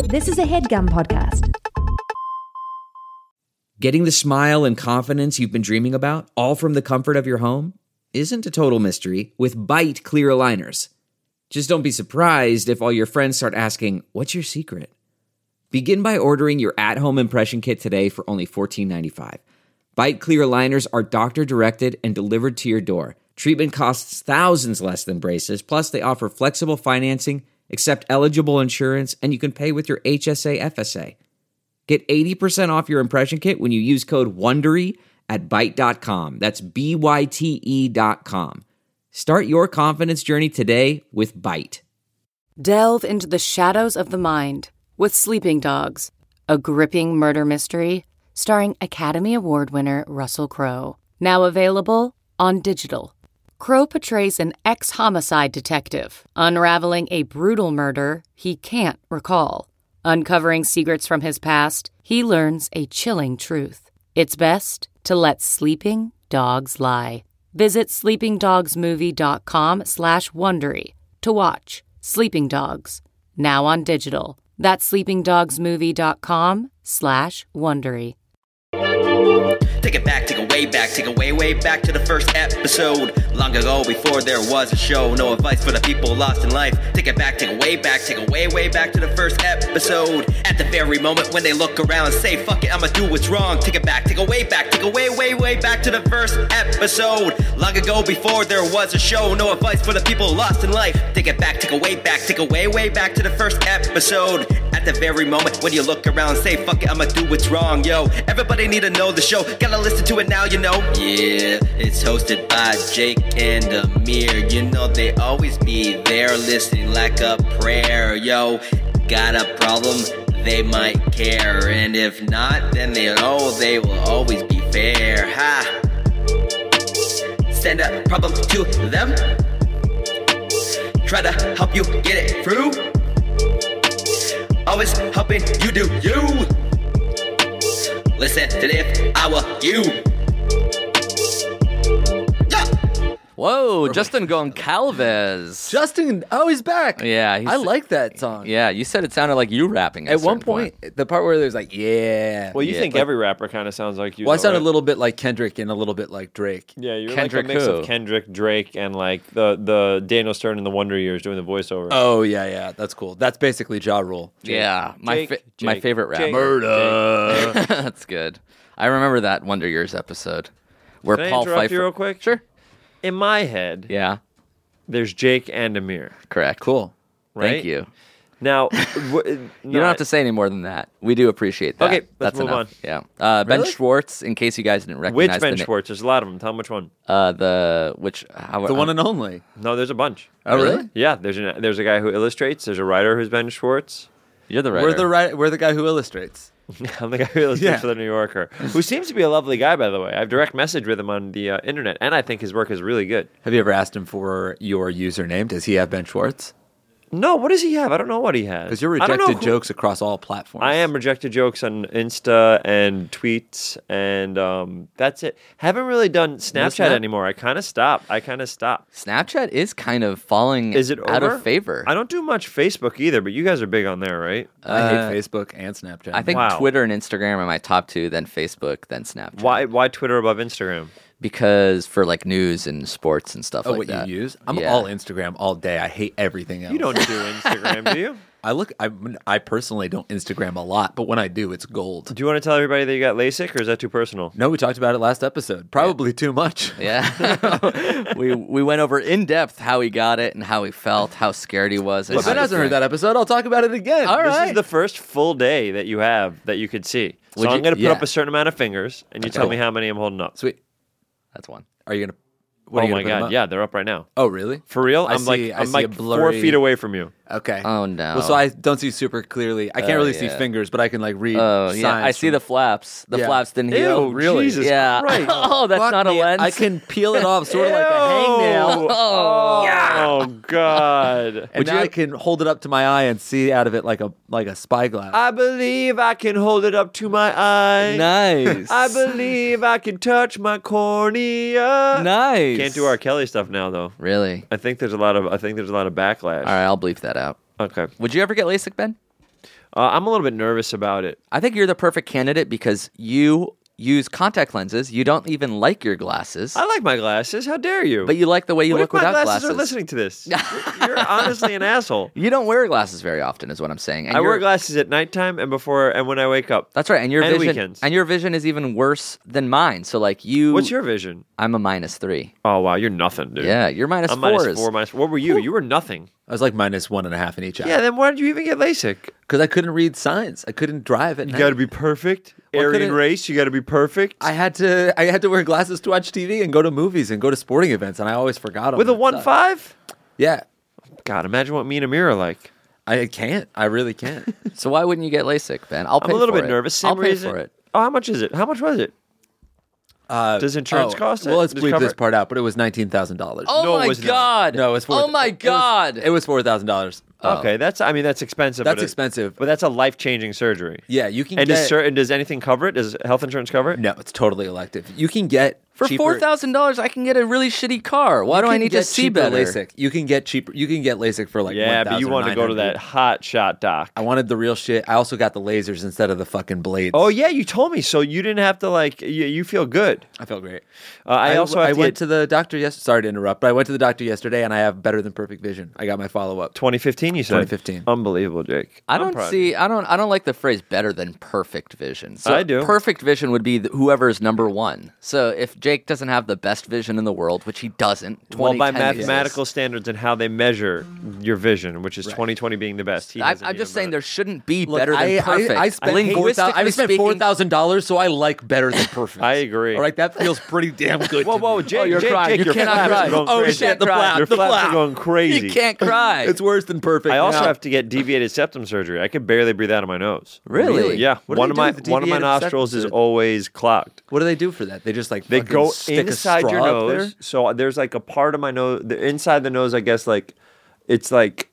This is a HeadGum podcast. Getting the smile and confidence you've been dreaming about, all from the comfort of your home, isn't a total mystery with Byte clear aligners. Just don't be surprised if all your friends start asking, "What's your secret?" Begin by ordering your at-home impression kit today for only $14.95. Byte clear aligners are doctor-directed and delivered to your door. Treatment costs thousands less than braces, plus they offer flexible financing, accept eligible insurance, and you can pay with your HSA FSA. Get 80% off your impression kit when you use code WONDERY at Byte.com. That's BYTE.com. Start your confidence journey today with Byte. Delve into the shadows of the mind with Sleeping Dogs, a gripping murder mystery starring Academy Award winner Russell Crowe. Now available on digital. Crowe portrays an ex-homicide detective unraveling a brutal murder he can't recall. Uncovering secrets from his past, he learns a chilling truth. It's best to let sleeping dogs lie. Visit sleepingdogsmovie.com/Wondery to watch Sleeping Dogs, now on digital. That's sleepingdogsmovie.com/Wondery. Take it back, take it way back, take it way, way back to the first episode. Long ago, before there was a show. No advice for the people lost in life. Take it back, take it way back, take it way, way back to the first episode. At the very moment when they look around and say, "Fuck it, I'ma do what's wrong." Take it back, take it way back, take it way, way, way back to the first episode. Long ago, before there was a show. No advice for the people lost in life. Take it back, take it way back, take it way, way back to the first episode. At the very moment when you look around and say, "Fuck it, I'ma do what's wrong." Yo, everybody need to know the show. Gotta listen to it now, you know. Yeah, it's hosted by Jake and Amir. You know they always be there listening like a prayer. Yo, got a problem? They might care. And if not, then they know they will always be fair. Ha! Send a problem to them. Try to help you get it through. Always helping you do you. Listen to this, I will you. Yeah. Whoa, Justin Goncalves. Justin, oh, he's back. Yeah, I like that song. Yeah, you said it sounded like you rapping At one point, the part where there's like, yeah. Well, you think like, every rapper kind of sounds like you. Well, I though, sound right? a little bit like Kendrick and a little bit like Drake. Yeah, you're Kendrick like a mix who? of Kendrick, Drake, and like the Daniel Stern in the Wonder Years doing the voiceover. Oh, yeah, that's cool. That's basically Ja Rule. Yeah, my Jake, favorite rap. Jake, Murder. That's good. I remember that Wonder Years episode where Can I Paul interrupt Pfeiffer. you real quick? Sure. In my head, Yeah. there's Jake and Amir. Correct. Cool. Right? Thank you. Now, You don't have to say any more than that. We do appreciate that. Okay, let's That's move enough. Yeah. Ben Really? Schwartz. In case you guys didn't Which recognize Ben the Schwartz? There's a lot of them. Tell them which one. The The one and only. No, there's a bunch. Oh, really? Yeah, there's a guy who illustrates. There's a writer who's Ben Schwartz. You're the writer. We're the guy who illustrates. I'm the guy who illustrates Yeah. for the New Yorker, who seems to be a lovely guy, by the way. I have direct message with him on the internet, and I think his work is really good. Have you ever asked him for your username? Does he have Ben Schwartz? No, what does he have? I don't know what he has. Because you're I don't know rejected who- jokes across all platforms. I am rejected jokes on Insta and tweets, and that's it. Haven't really done Snapchat Snap? anymore. I kind of stopped. Snapchat is kind of falling Is it out over? of favor. I don't do much Facebook either, but you guys are big on there, right? I hate Facebook and Snapchat. I think Wow. Twitter and Instagram are my top two, then Facebook, then Snapchat. Why Twitter above Instagram? Because for like news and sports and stuff Oh, like what that. you use? I'm Yeah. all Instagram all day. I hate everything else. You don't do Instagram, do you? I personally don't Instagram a lot, but when I do, it's gold. Do you want to tell everybody that you got LASIK, or is that too personal? No, we talked about it last episode. Probably too much. Yeah. we went over in depth how he got it and how he felt, how scared he was. And If how Ben to hasn't heard think. that episode, I'll talk about it again. All This right. is the first full day that you have that you could see. So Would I'm you- going to put yeah. up a certain amount of fingers, and you tell me how many I'm holding up. Sweet. That's one. Are you gonna? Oh are you my gonna put them god, up? yeah, they're up right now. Oh, really? For real? I I'm see a like 4 blurry- feet away from you. Okay. Oh, no. Well, so I don't see super clearly. I can't really see yeah. fingers, but I can like read. Oh, yeah. signs I see the flaps. The Yeah. flaps didn't Ew, heal. really? Jesus yeah. Christ. Oh, that's Fuck not a me, lens. I can peel it off, sort of like a hangnail. Oh god. And now I can hold it up to my eye and see out of it like a spyglass. I believe I can hold it up to my eye. Nice. I believe I can touch my cornea. Nice. Can't do R. Kelly stuff now though. Really? I think there's a lot of backlash. All right, I'll bleep that out. Okay. Would you ever get LASIK, Ben? I'm a little bit nervous about it. I think you're the perfect candidate because you use contact lenses. You don't even like your glasses. I like my glasses. How dare you? But you like the way you what look if my without glasses glasses. are listening to this? You're honestly an asshole. You don't wear glasses very often, is what I'm saying. And I wear you're- glasses at nighttime and before and when I wake up. That's right, and your And vision weekends. and your vision is even worse than mine. So like you, What's your vision? I'm a -3. Oh wow, you're nothing, dude. Yeah, you're I'm -4s. -4. What were you? You were nothing. I was like -1.5 in each eye. Yeah, then why did you even get LASIK? Because I couldn't read signs. I couldn't drive at You night. got to be perfect. Well, Aryan couldn't- race. You got to be perfect. I had to wear glasses to watch TV and go to movies and go to sporting events, and I always forgot them. With a It sucked. 1.5. Yeah, God, imagine what me and Amir are like. I can't. I really can't. So why wouldn't you get LASIK, Ben? I'll pay I'm a little for bit it. nervous. Same I'll pay reason. for it. Oh, how much is it? How much was it? Does insurance cost it? Well, let's Does it bleep cover this it? part out, but it was $19,000. Oh No, it my was not. god! No, it's Oh my god! It was $4,000. Okay, that's expensive. That's but expensive. But that's a life-changing surgery. Yeah, you can And get. does anything cover it? Does health insurance cover it? No, it's totally elective. You can get For cheaper- $4,000, I can get a really shitty car. Why you do I can need to get see cheaper better? LASIK. You can get cheaper. You can get LASIK for like Yeah, but you want to go to that 1,900. hot shot doc. I wanted the real shit. I also got the lasers instead of the fucking blades. Oh yeah, you told me so. You didn't have to like. You feel good. I felt great. I also have I to went get to the doctor yesterday. Sorry to interrupt, but I went to the doctor yesterday, and I have better than perfect vision. I got my follow up. 2015. You said 2015. Unbelievable, Jake. I I'm don't proud of see. you. I don't like the phrase "better than perfect vision." So I do. Perfect vision would be whoever is number one. So if Jake doesn't have the best vision in the world, which he doesn't, Well, by 2010 exists. mathematical standards and how they measure your vision, which is 2020 being the best. I'm just saying there shouldn't be Look, better than I perfect. spent Linguistically spent speaking- $4,000, so I like better than perfect. I agree. All right, that feels pretty damn good. Whoa, to whoa, me. Jake, you're Jake, crying. Jake, You your cannot flaps cry. are going Oh, crazy. shit, the flap, Your the flaps flap. are going crazy. You can't cry. It's worse than perfect. I also now. have to get deviated septum surgery. I can barely breathe out of my nose. Really? Yeah. What do One they of do my with the one of my deviated septum nostrils is surgery? always clogged. What do they do for that? They just like They fucking go stick inside a your straw up there? nose. So there's like a part of my nose, inside the nose. I guess like it's like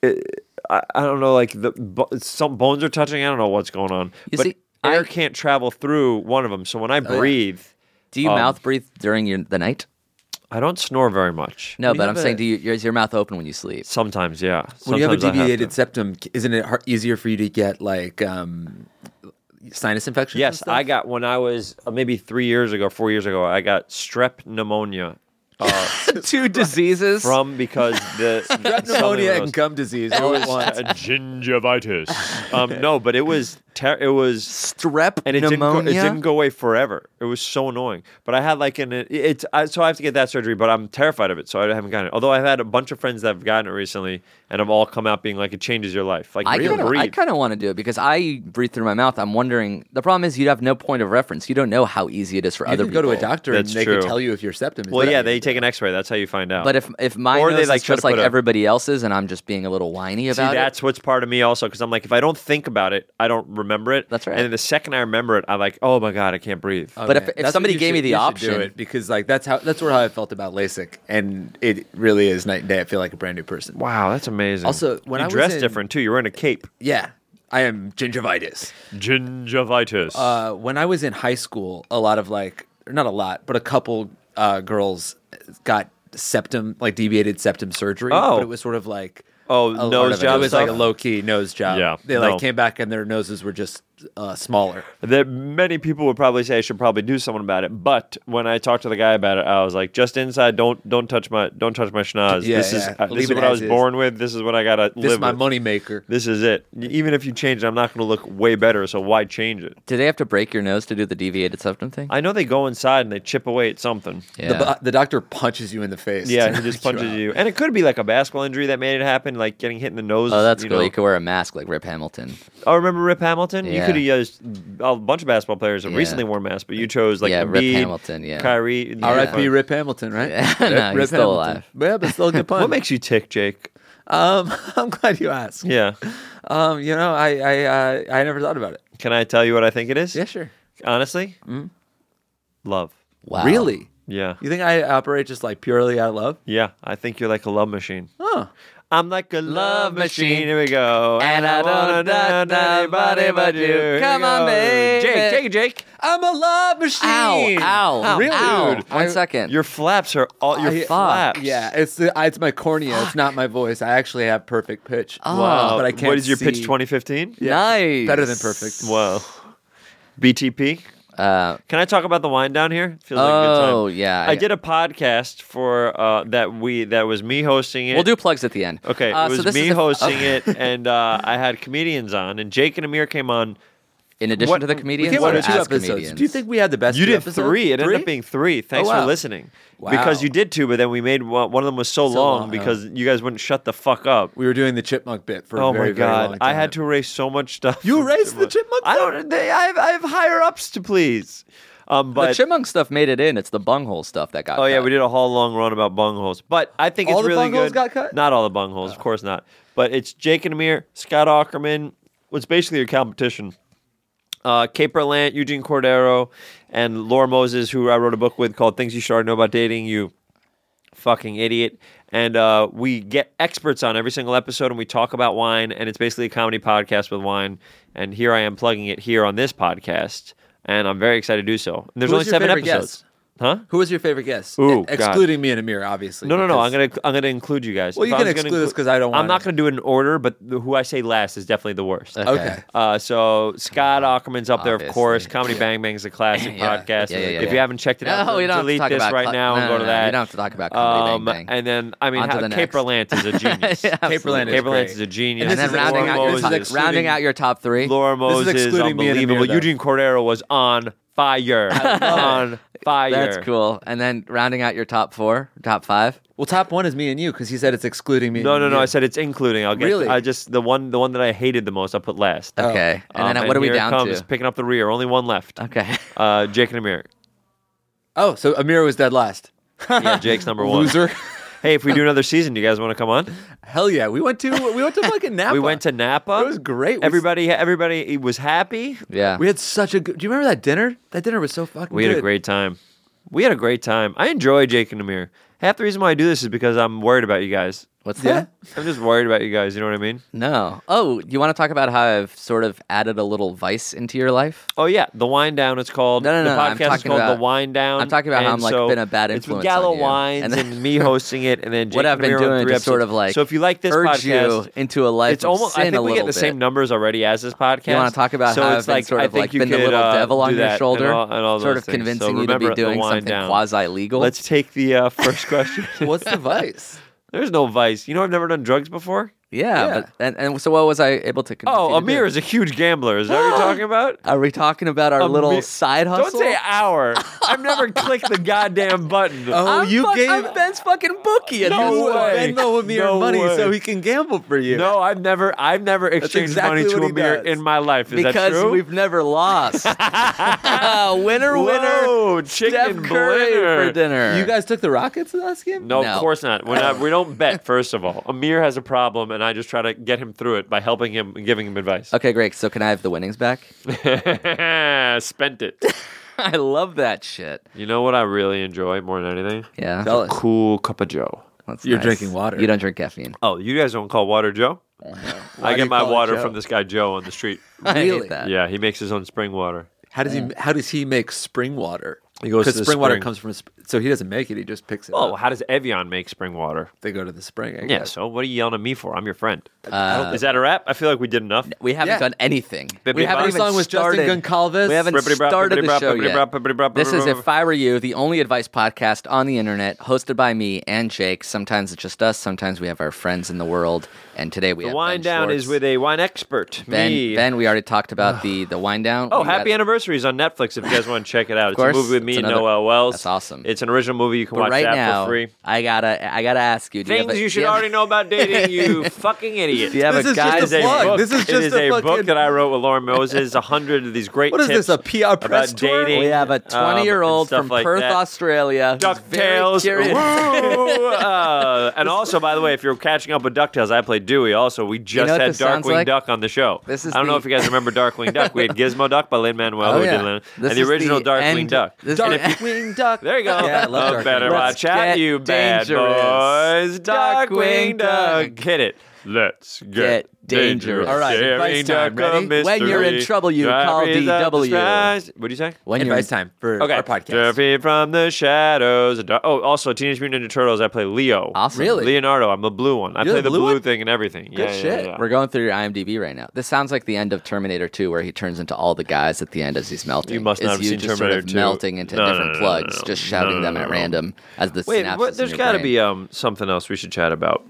I don't know, like some bones are touching. I don't know what's going on. You but see, air can't travel through one of them. So when I breathe, Do you mouth breathe during the night? I don't snore very much. No, you but I'm have saying, a- is your mouth open when you sleep? Sometimes, yeah. When you have a Sometimes I deviated to. septum, isn't it easier for you to get like sinus infections? and Yes, stuff? I got when I was maybe 4 years ago, I got strep pneumonia. 2 diseases. Because the Strep pneumonia and gum disease all at once. gingivitis. No, but it was it was strep and it pneumonia. didn't go away forever. It was so annoying. But I had like so I have to get that surgery. But I'm terrified of it, so I haven't gotten it. Although I've had a bunch of friends that have gotten it recently, and have all come out being like, it changes your life. Like I breathe. kind of want to do it because I breathe through my mouth. I'm wondering. The problem is you have no point of reference. You don't know how easy it is for You other can people. go to a doctor That's and they true. can tell you if your septum is. Well, yeah, deviated. they take an X-ray. That's how you find out. But if my Or nose they, like, is try to just like put a- everybody else's, and I'm just being a little whiny See, about that's it. what's part of me also, because I'm like, if I don't think about it, I don't remember it. That's right. And then the second I remember it, I'm like, oh my god, I can't breathe. But if Okay. That's somebody what you gave me should- the you should option- do it because like that's how I felt about LASIK, and it really is night and day. I feel like a brand new person. Wow, that's amazing. Also, when you I was dress in- different too. You're wearing a cape. Yeah, I am gingivitis. Gingivitis. When I was in high school, a lot of like, not a lot, but a couple girls got septum, like deviated septum surgery. Oh. But it was sort of like Oh, a lot nose of it. job It was stuff? like a low key nose job. Yeah, they like no. came back and their noses were just smaller. That many people would probably say I should probably do something about it. But when I talked to the guy about it, I was like, just inside, don't touch my schnoz. Yeah, this yeah. is Leave it what I as was is. born with. This is what I gotta This live is my with. money maker. This is it. Even if you change it, I'm not going to look way better. So why change it? Do they have to break your nose to do the deviated septum thing? I know they go inside and they chip away at something. Yeah. The doctor punches you in the face. Yeah, to he just knock punches out. you. And it could be like a basketball injury that made it happen, like getting hit in the nose. Oh, that's cool. know. You could wear a mask like Rip Hamilton. Oh, remember Rip Hamilton? You Yeah. could have used a bunch of basketball players have Yeah. recently worn masks, but you chose like Yeah, Rip Embiid, Hamilton, yeah. Kyrie. R.I.P. Rip Hamilton, right? Yeah, no, he's still alive. Yeah, but still a good pun. What makes you tick, Jake? I'm glad you asked. Yeah. You know, I never thought about it. Can I tell you what I think it is? Yeah, sure. Honestly? Love. Wow. Really? Yeah. You think I operate just like purely out of love? Yeah. I think you're like a love machine. Oh, I'm like a love machine. Here we go. And I don't want anybody but you. Come on, baby. Jake, take it, Jake. I'm a love machine. Ow. Really? Ow. Dude. 1 second. Your flaps are all your flaps. Yeah, it's my cornea. It's not my voice. I actually have perfect pitch. Wow. But I can't What is your pitch? see. 2015. Nice. Better than perfect. Wow. BTP. Can I talk about the wind down here? Feels like a good time. Oh, yeah. I did a podcast for that was me hosting it. We'll do plugs at the end. Okay, it so was this me is hosting it, and I had comedians on, and Jake and Amir came on. In addition What- to the We comedians, came or on as 2 episodes. comedians? Do you think we had the best You 2 did episodes? 3. It ended 3? up being 3. Thanks Oh, for wow. listening. Wow. Because you did 2, but then we made one of them was so long long, because you guys wouldn't shut the fuck up. We were doing the chipmunk bit for Oh a very, my very long god! time. I had to erase so much stuff. You from erased the chipmunk I don't. I have higher ups to please. The But chipmunk stuff made it in. It's the bunghole stuff that got oh yeah, cut. we did a whole long run about bungholes. But I think All it's the really bungholes good. got cut? Not all the bungholes, of course not. But it's Jake and Amir, Scott Aukerman. Was basically your competition. Kate Berlant, Eugene Cordero, and Laura Moses, who I wrote a book with called Things You Should Already Know About Dating, You Fucking Idiot. And we get experts on every single episode, and we talk about wine, and it's basically a comedy podcast with wine. And here I am plugging it here on this podcast, and I'm very excited to do so. And there's Who only was your 7 favorite episodes. guest? Huh? Who was your favorite guest? Ooh, excluding me and Amir, obviously. No. because- I'm gonna include you guys. Well, If you I can was gonna exclude us 'cause I don't I'm wanna. not gonna do it in order, but who I say last is definitely the worst. Okay. So Scott Aukerman's up there, of Obviously. course. Comedy Bang Bang is a classic Yeah. podcast. Yeah. If you haven't checked it out, No, we don't have to delete talk this about right now and go to that. You don't have to talk about comedy bang bang. And then I mean, On to the Kate next. Berlant is a genius. Yeah, Kate Berlant Kate is Berlant great. is a genius. And then is rounding out, Laura Moses. rounding out your top 3. Laura Moses is excluding me and Amir, unbelievable. though. Eugene Cordero was on fire. On fire. That's cool. And then rounding out your top 4, top 5. Well, top 1 is me and you because he said it's excluding me. No. and you. I said it's including. I'll get. Really? I just the one that I hated the most. I put last. Okay. And then what are we here it down comes, to? Picking up the rear. Only one left. Okay. Jake and Amir. Oh, so Amir was dead last. Yeah, Jake's number 1. Loser. Hey, if we do another season, do you guys want to come on? Hell yeah, we went to fucking Napa. We went to Napa. It was great. Everybody was happy. Yeah. We had such a good. Do you remember that dinner? That dinner was so fucking. We good. had a great time. I enjoy Jake and Amir. Half the reason why I do this is because I'm worried about you guys. What's that? I'm just worried about you guys. You know what I mean? No. Oh, you want to talk about how I've sort of added a little vice into your life? Oh yeah, the Wind Down. It's called. No, The I'm podcast is talking called about- The Wind Down. I'm talking about how and I'm, like, so been a bad It's with influence Gallo on you. Wines And and me hosting it, and then Jake What I've and been Amir on doing 3 to sort episodes. of like So if you like this urge podcast, you into a life it's of almost. I sin think a we little get the bit. same numbers already as this podcast. You wanna talk about so how it's I've been like sort I of, think like, you been the could, little devil on do your that shoulder, and all sort those of things. convincing So you to be remember the doing Wind something Down. quasi-legal? Let's take the first question. What's the vice? There's no vice. You know, I've never done drugs before. Yeah, but and so what was I able to convince you Oh, to Amir do? is a huge gambler. Is that what you're talking about? Are we talking about our little Amir- side hustle? Don't say our. I've never clicked the goddamn button. Oh, I'm Ben's fucking bookie. And No you way. Venmo Amir No money way. so he can gamble for you. No, I've never exchanged exactly money to what he Amir does. in my life. Is that because true? we've never lost. winner, Whoa, winner. chicken Steph Curry blinner. for dinner. You guys took the Rockets last game? No, No. of course not. We don't bet. First of all, Amir has a problem, and I just try to get him through it by helping him and giving him advice. Okay, great. So can I have the winnings back? Spent it. I love that shit. You know what I really enjoy more than anything? Yeah. Tell us. Cool cup of Joe. That's You're nice. drinking water. You don't drink caffeine. Oh, you guys don't call water Joe? I do get you my call it water Joe? from this guy Joe on the street. I Really? hate that. Yeah, he makes his own spring water. How does he make spring water? He goes to Because the spring water spring. comes from so he doesn't make it. He just picks it Oh, up. how does Evian make spring water? They go to the spring. I Yeah, guess. so what are you yelling at me for? I'm your friend. Is that a wrap? I feel like we did enough. We haven't Yeah. done anything. Bippity We haven't bop. even Song with started. Justin Goncalves. We haven't Bippity brop, started bippity the brop, show bippity yet. brop, bippity brop, This bippity is brop. If I Were You, the only advice podcast on the internet, hosted by me and Jake. Sometimes it's just us. Sometimes we have our friends in the world. And today we The have wind Ben down Schwartz. is with a wine expert. me. Ben, we already talked about the wind down. Oh, We got- Happy Anniversary is on Netflix if you guys want to check it out. It's course. a movie with me It's and another- Noel Wells. That's awesome. It's an original movie. You can But watch right that now, for free. I gotta ask you. Do Things you do should have- already know about dating, you fucking idiot. Do you have This a is guy? just It is a plug. book. This is It just is a a book fucking- that I wrote with Lauren Moses. 100 of these great What is tips this, a PR press about tour? dating. We have a 20-year-old and stuff from like Perth, that. Australia. who's very DuckTales. curious. Woo! And also, by the way, if you're catching up with DuckTales, I played Dewey. Also, we just know what had this sounds Darkwing like? Duck on the show. This is I don't know the- if you guys remember Darkwing Duck. We had Gizmo Duck by Lin-Manuel, Oh, who yeah. did Lin- This and the is original Darkwing end- Duck. This Darkwing Duck. There you go. Yeah, I love Oh, Darkwing better Duck. watch out, get you bad dangerous. boys. Darkwing Duck. Hit it. Let's Get dangerous. All right, Daring advice time. Duck of Ready? When you're in mystery. trouble, you call Diaries of DW. disguise. What'd you say? When you're Advice time for Okay. our podcast. Free from the shadows. Oh, also Teenage Mutant Ninja Turtles. I play Leo. Awesome. Really? Leonardo. I'm the blue one. I You're play the the blue blue one? thing and everything. Good yeah, shit. Yeah, yeah. We're going through your IMDb right now. This sounds like the end of Terminator 2, where he turns into all the guys at the end as he's melting. You must not Is have you seen just Terminator sort of 2. melting into No, no, different no, no, plugs, no. just shouting No, them no, at no. random as the Wait, synapses there's in got to your brain. be something else we should chat about.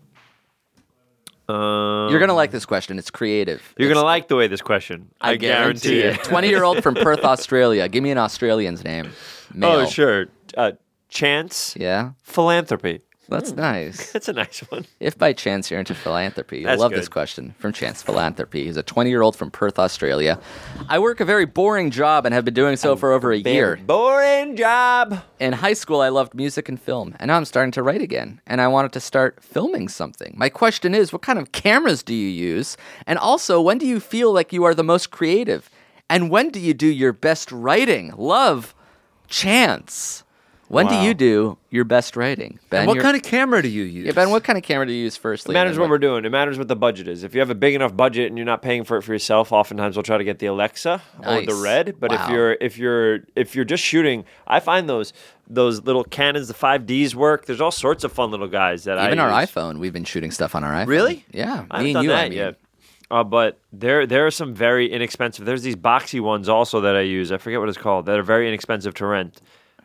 You're gonna like this question. It's creative. You're gonna like the way this question. I guarantee it. 20-year-old from Perth, Australia. Give me an Australian's name. Male. Oh, sure. Chance Yeah, philanthropy. that's nice. That's a nice one. If by chance you're into philanthropy, you'll That's love good. this question from Chance Philanthropy. He's a 20-year-old from Perth, Australia. I work a very boring job and have been doing so for over a year. Boring job. In high school, I loved music and film, and now I'm starting to write again, and I wanted to start filming something. My question is, what kind of cameras do you use? And also, when do you feel like you are the most creative? And when do you do your best writing? Love, Chance. When do you do your best writing? Ben, And what kind of camera do you use? Yeah, Ben, what kind of camera do you use firstly? It matters and what then we're doing. It matters what the budget is. If you have a big enough budget and you're not paying for it for yourself, oftentimes we'll try to get the Alexa or the Nice. Red. But Wow. if you're just shooting, I find those little Canons, the 5Ds work. There's all sorts of fun little guys that Even I our use. iPhone, we've been shooting stuff on our iPhone. Really? Yeah, I me haven't and done you. that I mean. yet. But there are some very inexpensive. There's these boxy ones also that I use. I forget what it's called. That are very inexpensive to rent.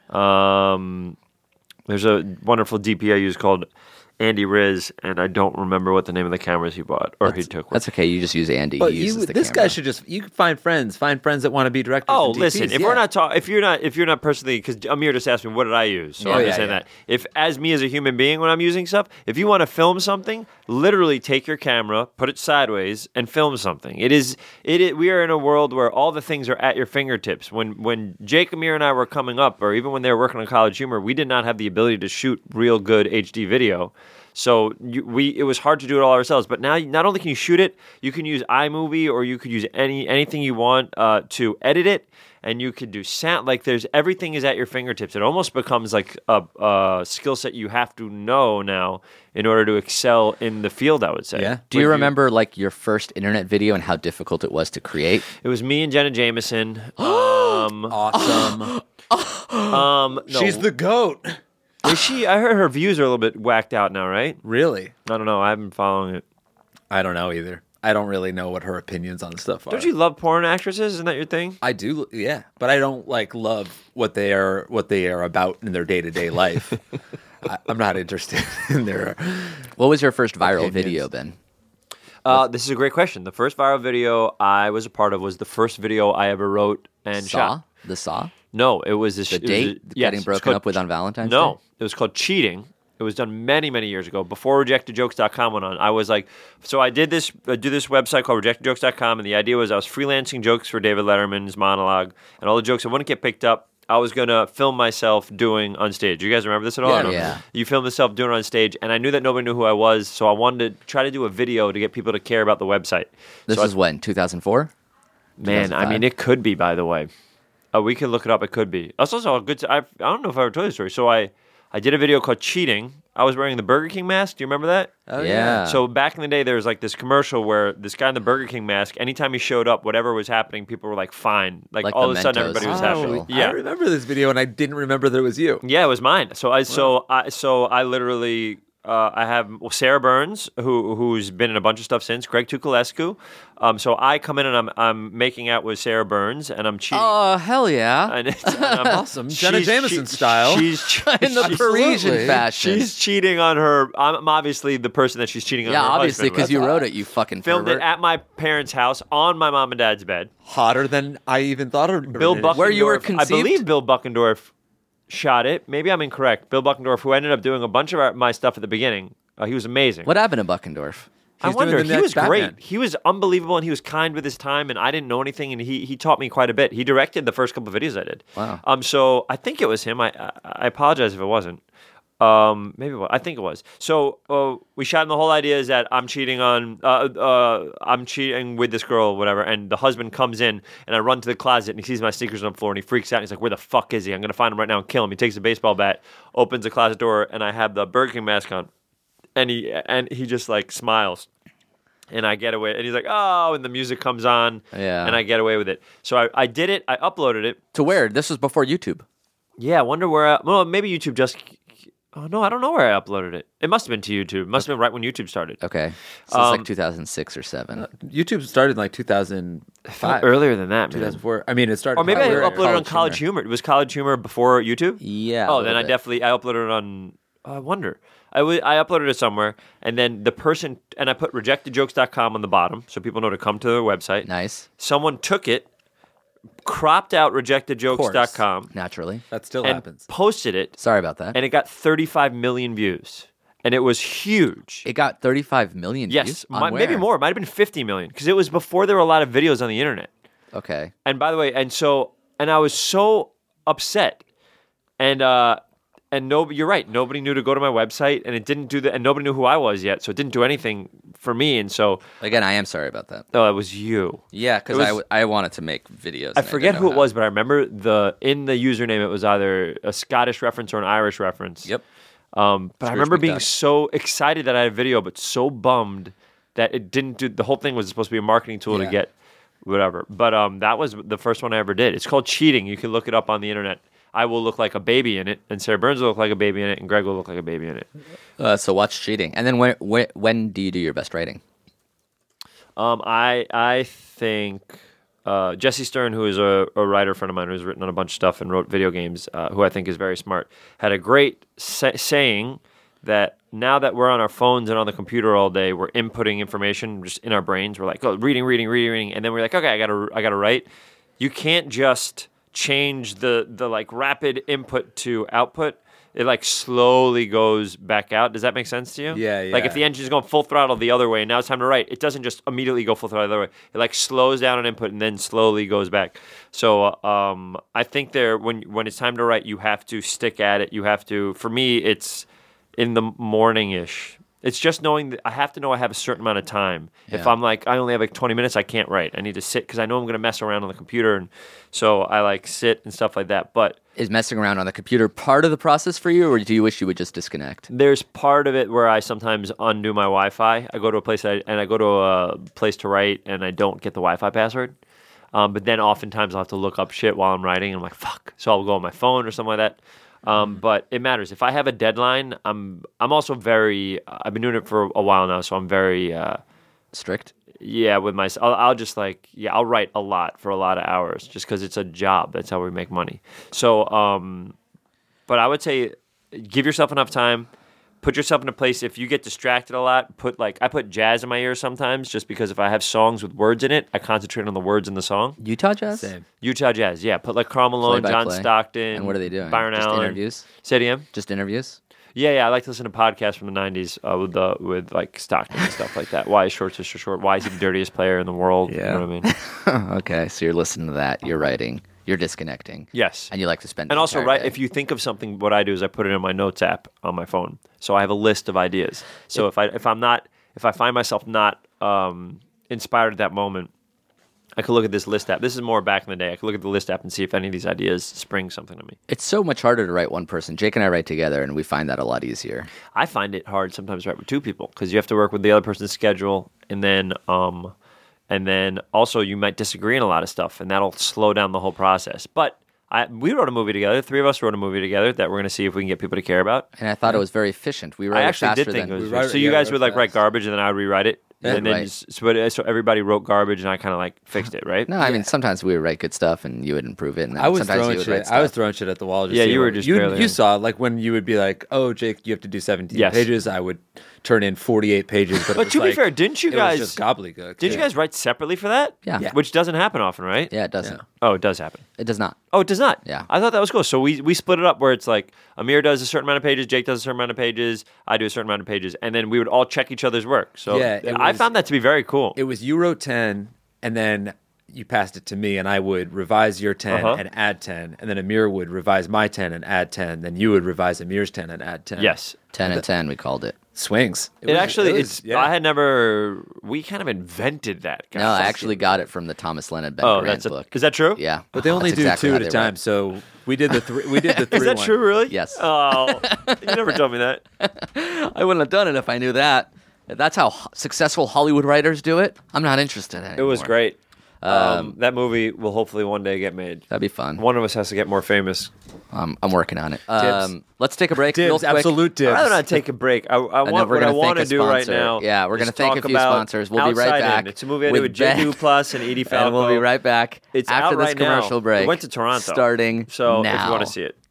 There's a wonderful DP I use called Andy Riz, and I don't remember what the name of the cameras he bought or he took. That's okay. You just use Andy. But He uses the this camera. guy should you can find friends that want to be directors. Oh, and DPs, listen. If yeah. we're not talking, if you're not personally, because Amir just asked me what did I use, so Yeah, I'm yeah, just saying yeah. that. If as me as a human being when I'm using stuff, if you want to film something, literally take your camera, put it sideways, and film something. We are in a world where all the things are at your fingertips. When Jake, Amir, and I were coming up, or even when they were working on College Humor, we did not have the ability to shoot real good HD video. So it was hard to do it all ourselves. But now, not only can you shoot it, you can use iMovie or you could use anything you want to edit it, and you could do sound. Like everything is at your fingertips. It almost becomes like a skill set you have to know now in order to excel in the field, I would say. Yeah. Do you remember like your first internet video and how difficult it was to create? It was me and Jenna Jameson. Awesome. No. She's the goat. Is she? I heard her views are a little bit whacked out now, right? Really? I don't know. I haven't been following it. I don't know either. I don't really know what her opinions on stuff are. Don't you love porn actresses? Isn't that your thing? I do, yeah, but I don't love what they are about in their day-to-day life. I'm not interested in their. What was your first viral Opinions. video, Ben? This is a great question. The first viral video I was a part of was the first video I ever wrote and shot. The Saw? No, it was this. The it was date yes, getting it's broken called- up with on Valentine's No, Day? it was called Cheating. It was done many, many years ago, before RejectedJokes.com went on. I was like, so I do this website called RejectedJokes.com, and the idea was I was freelancing jokes for David Letterman's monologue, and all the jokes that wouldn't get picked up, I was going to film myself doing on stage. You guys remember this at all? Yeah, or no? yeah. You filmed yourself doing it on stage, and I knew that nobody knew who I was, so I wanted to try to do a video to get people to care about the website. This So is when? 2004? Man, I 2005? mean, it could be, by the way. We could look it up. It could be. That's also a good. I don't know if I ever told you the story. So I did a video called Cheating. I was wearing the Burger King mask. Do you remember that? Oh, Yeah. So back in the day, there was like this commercial where this guy in the Burger King mask, anytime he showed up, whatever was happening, people were like, fine. Like Like all the of a sudden, Mentos everybody was commercial. happy. Yeah. I remember this video, and I didn't remember that it was you. Yeah, it was mine. So I literally I have Sarah Burns who's been in a bunch of stuff since. Greg Tukulescu. So I come in and I'm making out with Sarah Burns and I'm cheating. Oh, hell yeah. And I'm- Awesome. Jenna she's- Jameson style. In the Absolutely. Parisian fashion. She's cheating on her. I'm obviously the person that she's cheating on. Yeah, her obviously, husband because with. you wrote it, you fucking Filmed pervert. it at my parents' house on my mom and dad's bed. Hotter than I even thought. Bill Buckendorf. Where you were I conceived? believe Bill Buckendorf shot it. Maybe I'm incorrect. Bill Buckendorf, who ended up doing a bunch of my stuff at the beginning. He was amazing. What happened to Buckendorf? I He's doing wonder. the He next was Batman. great. He was unbelievable, and he was kind with his time. And I didn't know anything, and he taught me quite a bit. He directed the first couple of videos I did. Wow. So I think it was him. I apologize if it wasn't. Maybe I think it was. So we shot, and the whole idea is that I'm cheating with this girl or whatever, and the husband comes in, and I run to the closet, and he sees my sneakers on the floor, and he freaks out, and he's like, where the fuck is he? I'm going to find him right now and kill him. He takes a baseball bat, opens the closet door, and I have the Burger King mask on, and he just like smiles. And I get away, and he's like, oh, and the music comes on, and I get away with it. So I did it, I uploaded it. To where? This was before YouTube. Yeah, I wonder where, well, maybe YouTube just... Oh, no, I don't know where I uploaded it. It must have been to YouTube. It must have been right when YouTube started. Okay. So it's like 2006 or 7. YouTube started in like 2005. Earlier than that, man. 2004. I mean, it started. Or maybe I probably uploaded it on College Humor. It was College Humor before YouTube? Yeah. Oh, then I uploaded it on, I wonder. I uploaded it somewhere, and then the person, and I put rejectedjokes.com on the bottom so people know to come to their website. Nice. Someone took it, cropped out rejectedjokes.com. Naturally. That still and happens. posted it, Sorry about that. and it got 35 million views. And it was huge. It got 35 million views? Yes, On maybe where? more. It might have been 50 million because it was before there were a lot of videos on the internet. Okay. And by the way, and I was so upset, and you're right. Nobody knew to go to my website, and it didn't do that, and nobody knew who I was yet, so it didn't do anything for me. And so, Again, I am sorry about that. oh, it was you. Yeah, because It was- I wanted to make videos. I and forget didn't who know it how. was, but I remember in the username it was either a Scottish reference or an Irish reference. Yep. But I Scrooge remember being McDuck. so excited that I had a video, but so bummed that it didn't do. The whole thing was supposed to be a marketing tool to get whatever. But that was the first one I ever did. It's called Cheating. You can look it up on the internet. I will look like a baby in it, and Sarah Burns will look like a baby in it, and Greg will look like a baby in it. So watch Cheating. And then when do you do your best writing? I think Jesse Stern, who is a writer friend of mine who's written on a bunch of stuff and wrote video games, who I think is very smart, had a great saying that now that we're on our phones and on the computer all day, we're inputting information just in our brains. We're like, oh, reading, and then we're like, okay, I gotta write. You can't just change the like rapid input to output. It like slowly goes back out. Does that make sense to you? Yeah. Like if the engine's going full throttle the other way and now it's time to write, it doesn't just immediately go full throttle the other way. It like slows down on input and then slowly goes back. So I think when it's time to write, you have to stick at it. You have to. For me, it's in the morning-ish. It's just knowing that I have to know I have a certain amount of time. Yeah. If I'm like, I only have like 20 minutes, I can't write. I need to sit because I know I'm going to mess around on the computer. And so I like sit and stuff like that. But Is messing around on the computer part of the process for you, or do you wish you would just disconnect? there's part of it where I sometimes undo my Wi-Fi. I go to a place to write and I don't get the Wi-Fi password. But then oftentimes I'll have to look up shit while I'm writing. And I'm like, fuck. So I'll go on my phone or something like that. But it matters. If I have a deadline, I'm also very. I've been doing it for a while now, so I'm very. Strict? Yeah, with my. I'll just like I'll write a lot for a lot of hours just because it's a job. That's how we make money. So, but I would say, give yourself enough time. Put yourself in a place. If you get distracted a lot, I put jazz in my ears sometimes, just because if I have songs with words in it, I concentrate on the words in the song. Utah Jazz? Same. Utah Jazz, yeah. Put like Karl Malone, John Play-by-play. Stockton. And what are they doing? Byron Just Allen. interviews? Say it again? Just interviews? Yeah. I like to listen to podcasts from the '90s with like Stockton and stuff like that. Why is Short Sister Short? Why is he the dirtiest player in the world? Yeah. You know what I mean? Okay, so you're listening to that, you're writing, you're disconnecting. Yes. And you like to spend And the also, entire right, day. if you think of something, what I do is I put it in my notes app on my phone. So I have a list of ideas. So if I find myself not inspired at that moment, I could look at this list app. This is more back in the day. I could look at the list app and see if any of these ideas spring something to me. It's so much harder to write one person. Jake and I write together, and we find that a lot easier. I find it hard sometimes to write with two people because you have to work with the other person's schedule, and then also you might disagree on a lot of stuff, and that'll slow down the whole process. But we wrote a movie together. 3 of us wrote a movie together that we're going to see if we can get people to care about. And I thought it was very efficient. We wrote I it actually faster did think than... it was. wrote it- So you yeah, guys we would wrote like write fast. garbage, and then I would rewrite it. Yeah, And then right. so everybody wrote garbage, and I kind of like fixed it, right? No, I mean, sometimes we would write good stuff, and you would improve it. And then I was sometimes throwing you would write shit. stuff. I was throwing shit at the wall. Just Yeah, see you were what- just you, barely- you saw it, like when you would be like, "Oh, Jake, you have to do 17 Yes. pages." I would turn in 48 pages. But, But to be fair, didn't you it guys was just gobbledygook? Did you guys write separately for that? Yeah. Yeah. Which doesn't happen often, right? Yeah, it doesn't. Oh, it does happen. It does not. Oh, it does not. Yeah. I thought that was cool. So we split it up where it's like Amir does a certain amount of pages, Jake does a certain amount of pages, I do a certain amount of pages, and then we would all check each other's work. So Yeah, it I was- found that to be very cool. It was you wrote 10, and then you passed it to me, and I would revise your 10 and add 10, and then Amir would revise my 10 and add 10, then you would revise Amir's 10 and add 10. Yes. 10 and 10, we called it. Swings. We kind of invented that. No, I actually got it from the Thomas Leonard Ben Grant book. Is that true? Yeah. But they only That's do exactly 2 how at a they time, write. so we did the three. We did the 3. Is that true, really? Yes. Oh, you never told me that. I wouldn't have done it if I knew that. If that's how successful Hollywood writers do it, I'm not interested anymore. It was great. That movie will hopefully one day get made. That'd be fun. One of us has to get more famous. I'm working on it. Dibs. Let's take a break. real Dibs, quick. absolute dibs. I'd rather not take a break. I want what I want to do right now. Yeah, we're is going to thank a talk few about sponsors. We'll be right Outside back. In. It's a movie I did with Ben. J. Plus and Edie Falco. And we'll be right back It's after out this right now. commercial break. We went to Toronto. Starting So now. if you want to see it.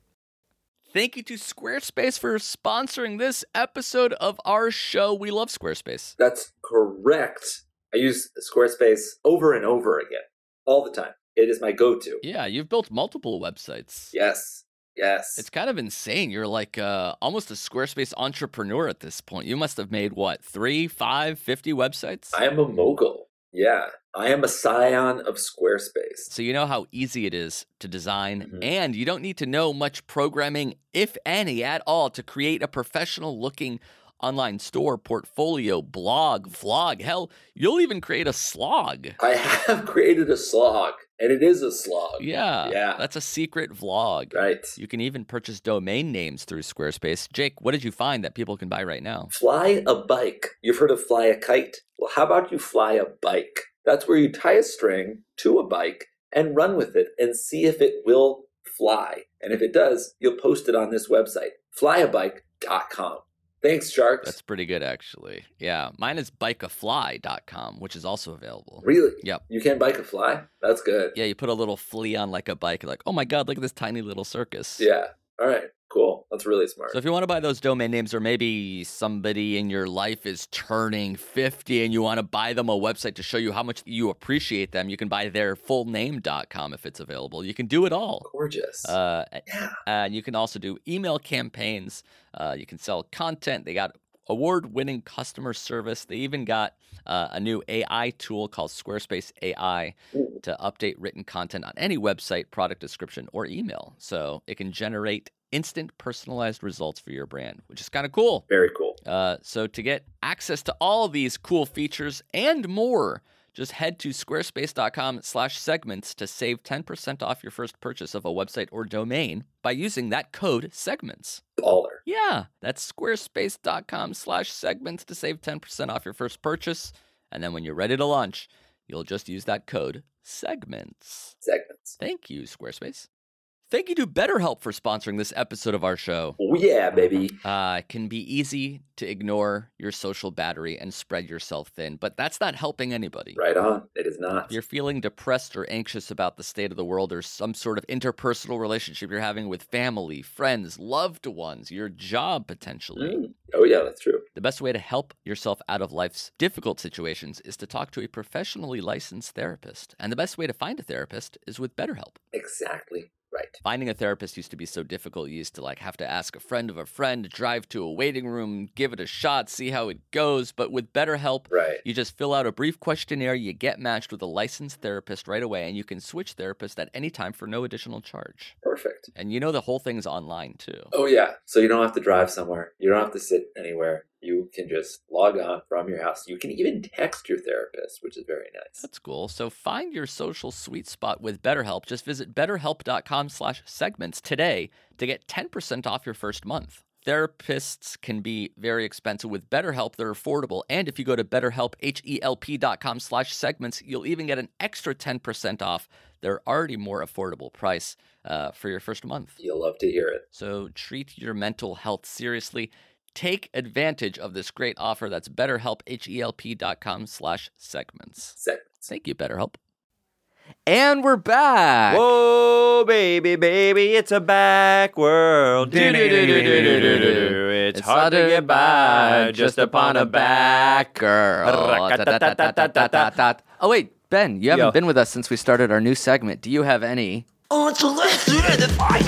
Thank you to Squarespace for sponsoring this episode of our show. We love Squarespace. That's correct. I use Squarespace over and over again, all the time. It is my go-to. Yeah, you've built multiple websites. Yes. It's kind of insane. You're like almost a Squarespace entrepreneur at this point. You must have made, 3, 5, 50 websites? I am a mogul. Yeah. I am a scion of Squarespace. So you know how easy it is to design, and you don't need to know much programming, if any, at all, to create a professional-looking online store, portfolio, blog, vlog. Hell, you'll even create a slog. I have created a slog, and it is a slog. Yeah. That's a secret vlog. Right. You can even purchase domain names through Squarespace. Jake, what did you find that people can buy right now? Fly a bike. You've heard of fly a kite? Well, how about you fly a bike? That's where you tie a string to a bike and run with it and see if it will fly. And if it does, you'll post it on this website, flyabike.com. Thanks, Sharks. That's pretty good, actually. Yeah, mine is bikeafly.com, which is also available. Really? Yep. You can bike a fly? That's good. Yeah, you put a little flea on like a bike. You're like, oh my God, look at this tiny little circus. Yeah. All right. Cool. That's really smart. So if you want to buy those domain names, or maybe somebody in your life is turning 50 and you want to buy them a website to show you how much you appreciate them, you can buy their fullname.com if it's available. You can do it all. Gorgeous. And you can also do email campaigns. You can sell content. They got award-winning customer service. They even got a new AI tool called Squarespace AI to update written content on any website, product description, or email. So it can generate instant personalized results for your brand, which is kind of cool. Very cool. So to get access to all of these cool features and more, just head to squarespace.com/segments to save 10% off your first purchase of a website or domain by using that code segments. Baller. Yeah, that's squarespace.com/segments to save 10% off your first purchase. And then when you're ready to launch, you'll just use that code segments. Thank you, Squarespace. Thank you to BetterHelp for sponsoring this episode of our show. Oh, yeah, baby. It can be easy to ignore your social battery and spread yourself thin, but that's not helping anybody. Right on. It is not. If you're feeling depressed or anxious about the state of the world, or some sort of interpersonal relationship you're having with family, friends, loved ones, your job potentially. Oh, yeah, that's true. The best way to help yourself out of life's difficult situations is to talk to a professionally licensed therapist. And the best way to find a therapist is with BetterHelp. Exactly. Right. Finding a therapist used to be so difficult. You used to have to ask a friend of a friend, drive to a waiting room, give it a shot, see how it goes. But with BetterHelp, you just fill out a brief questionnaire, you get matched with a licensed therapist right away, and you can switch therapists at any time for no additional charge. Perfect. And the whole thing's online too. Oh, yeah. So you don't have to drive somewhere. You don't have to sit anywhere. You can just log on from your house. You can even text your therapist, which is very nice. That's cool. So find your social sweet spot with BetterHelp. Just visit betterhelp.com/segments today to get 10% off your first month. Therapists can be very expensive. With BetterHelp, they're affordable. And if you go to betterhelp.com/segments, you'll even get an extra 10% off their already more affordable price for your first month. You'll love to hear it. So treat your mental health seriously. Take advantage of this great offer. That's BetterHelp, HELP.com/segments. Thank you, BetterHelp. And we're back. Whoa, baby, it's a back world. It's hard to get by just upon a back girl. Oh, wait, Ben, you haven't been with us since we started our new segment. Do you have any? Oh, so let's do the fight.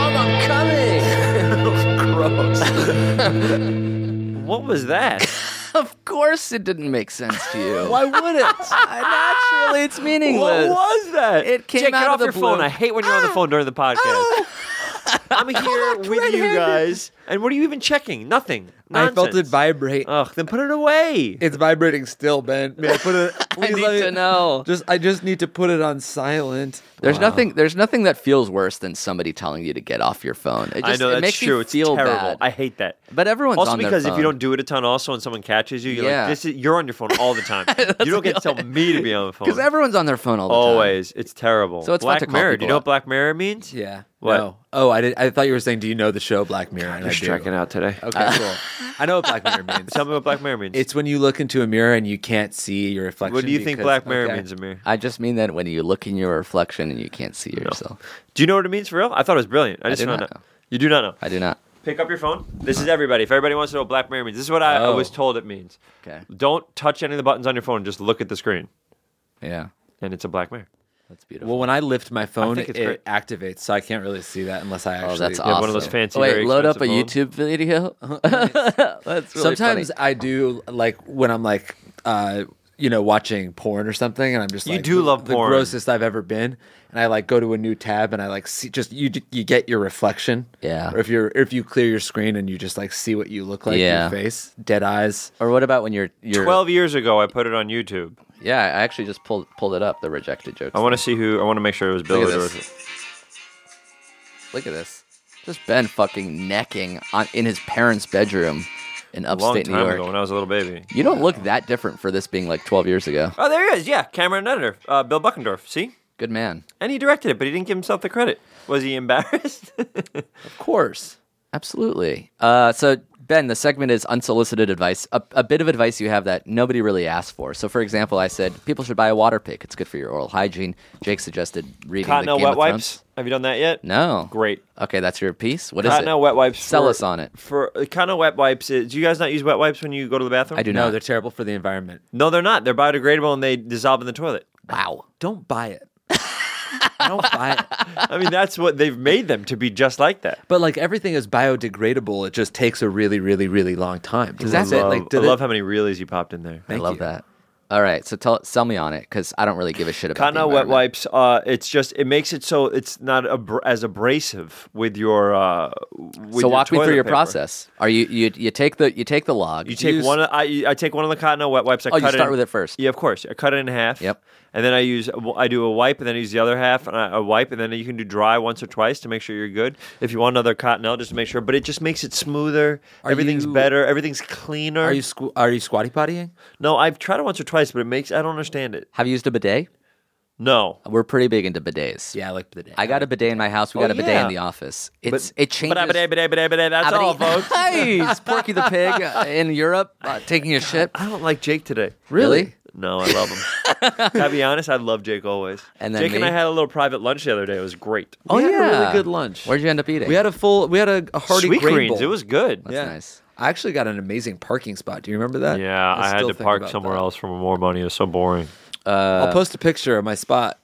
What was that? Of course it didn't make sense to you. Why would it? Naturally, it's meaningless. What was that? It came Jake, out get of off the your blue. phone. I hate when you're on the phone during the podcast. I'm here with you guys. And what are you even checking? Nothing. I felt it Nonsense. vibrate. Ugh, then put it away. It's vibrating still, Ben. May I put it? I Please need let me- to know. I just need to put it on silent. There's nothing that feels worse than somebody telling you to get off your phone. It just, I know it that's makes true. You It's feel terrible. bad. I hate that. But everyone's Also on their because if phone. you don't do it a ton, also, and someone catches you, you're Yeah. like, you're on your phone all the time. You don't get to tell me to be on the phone. Because everyone's on their phone all the time. Always. It's terrible. So it's fun Black to call Mirror. Do people you know up. what Black Mirror means? Yeah. What? No. Oh, I thought you were saying, do you know the show Black Mirror? And You're I do. striking out today. Okay, cool. I know what Black Mirror means. Tell me what Black Mirror means. It's when you look into a mirror and you can't see your reflection. What do you think because- Black Mirror okay. means, Amir? I just mean that when you look in your reflection and you can't see yourself. Do you know what it means for real? I thought it was brilliant. I just do found not out. know. You do not know. I do not. Pick up your phone. This is everybody. If everybody wants to know what Black Mirror means, this is what I was told it means. Okay. Don't touch any of the buttons on your phone. Just look at the screen. Yeah. And it's a Black Mirror. That's beautiful. Well, when I lift my phone, think it's it great. activate, so I can't really see that unless I actually. that's You have one of those awesome. fancy, Wait, very load up a expensive YouTube video. That's really Sometimes funny. I do, like when I'm like, watching porn or something, and I'm just You like, do love the porn. grossest I've ever been, and I like go to a new tab and I like see just you get your reflection. Yeah. Or if you clear your screen and you just like see what you look like, Yeah. your face, dead eyes. Or what about when you're 12 years ago, I put it on YouTube. Yeah, I actually just pulled it up. The rejected jokes. I want to see who. I want to make sure it was Bill. Look at or this. Look at this. Just Ben fucking necking in his parents' bedroom in a long upstate time New York. ago when I was a little baby. You don't look that different for this being like 12 years ago. Oh, there he is. Yeah, camera and editor, Bill Buckendorf. See, Good man. and he directed it, but he didn't give himself the credit. Was he embarrassed? Of course. Absolutely. So, Ben, the segment is unsolicited advice, a bit of advice you have that nobody really asked for. So, for example, I said people should buy a water pick. It's good for your oral hygiene. Jake suggested reading Cottonelle the Game wet of wipes. Thrones. Have you done that yet? No. Great. Okay, that's your piece. What is it? Cottonelle wet wipes. Sell us on it. For Cottonelle wet wipes. Do you guys not use wet wipes when you go to the bathroom? I do No, not. they're terrible for the environment. No, they're not. They're biodegradable and they dissolve in the toilet. Wow. Don't buy it. Don't buy it. I mean, that's what they've made them to be, just like that. But like everything is biodegradable. It just takes a really, really, really long time. That's I it. love, Like, I love how many reelies you popped in there. I love you. that. All right, so sell me on it because I don't really give a shit about Cottonelle the wet environment. wipes. It makes it so it's not as abrasive with your. So walk me through toilet your paper. process. Are you take the log? You take one. I take one of the Cottonelle wet wipes. Oh, you start with it first. Yeah, of course. I cut it in half. Yep. And then I do a wipe, and then I use the other half, and a wipe, and then you can do dry once or twice to make sure you're good. If you want another Cottonelle, just to make sure. But it just makes it smoother. Everything's better. Everything's cleaner. Are you squatty pottying? No, I've tried it once or twice, but I don't understand it. Have you used a bidet? No. We're pretty big into bidets. Yeah, I like the day. I got a bidet in my house. We got a bidet in the office. It changes. Bidet, that's all, folks. Nice, Porky the Pig in Europe taking a shit. I don't like Jake today. Really? No, I love him. Can I be honest? I love Jake always. And then Jake and me? I had a little private lunch the other day. It was great. Oh We had yeah, a really good lunch. Where'd you end up eating? We had a hearty Sweet grain greens. bowl. It was good. That's yeah. nice. I actually got an amazing parking spot. Do you remember that? Yeah, I had still to think park about somewhere that. else for more money. It was so boring. I'll post a picture of my spot.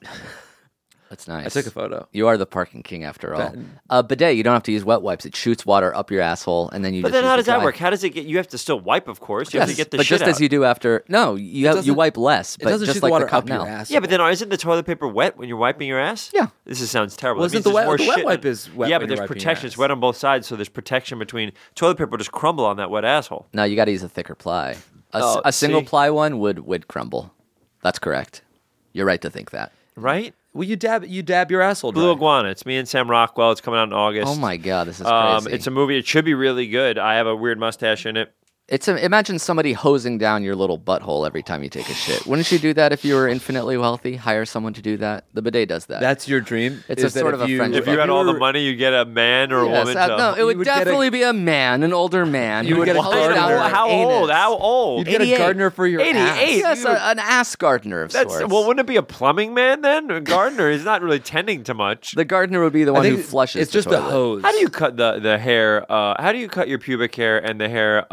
That's nice. I took a photo. You are the parking king after all. Bet. Bidet, you don't have to use wet wipes. It shoots water up your asshole, and then you. But just then use how the does that dry. work? How does it get? You have to still wipe, of course. You have to get the but shit just out. as you do after. No, you doesn't- wipe less. It But doesn't just shoot like the water the up your Cottonelle. ass. Yeah, but then isn't the toilet paper wet when you're wiping your ass? Yeah. This sounds terrible. Well, That isn't means the there's wet- more the wet shit wipe in- is wet Yeah, when but you're there's wiping your protection. It's ass. wet on both sides, so there's protection between toilet paper. Just crumble on that wet asshole. No, you got to use a thicker ply. Oh, A single see? ply one would crumble. That's correct. You're right to think that. Right? Well, you dab your asshole dry. Blue Iguana. It's me and Sam Rockwell. It's coming out in August. Oh my god, this is crazy. It's a movie. It should be really good. I have a weird mustache in it. Imagine somebody hosing down your little butthole every time you take a shit. Wouldn't you do that if you were infinitely wealthy? Hire someone to do that. The bidet does that. That's your dream. It's is a that sort if of a you- friendship. If you had all the were- money, you'd get a man or a Yes, woman. no, it would would get a- definitely be a man, an older man. You who would get a hose gardener. down your How anus. old? How old? You'd get a 88. gardener for your 88. ass. Yes, an ass gardener of That's sorts. well. Wouldn't it be a plumbing man then? A gardener is not really tending to much. The gardener would be the I one who think flushes. it's just the toilet. hose. How do you cut the hair? How do you cut your pubic hair and the hair where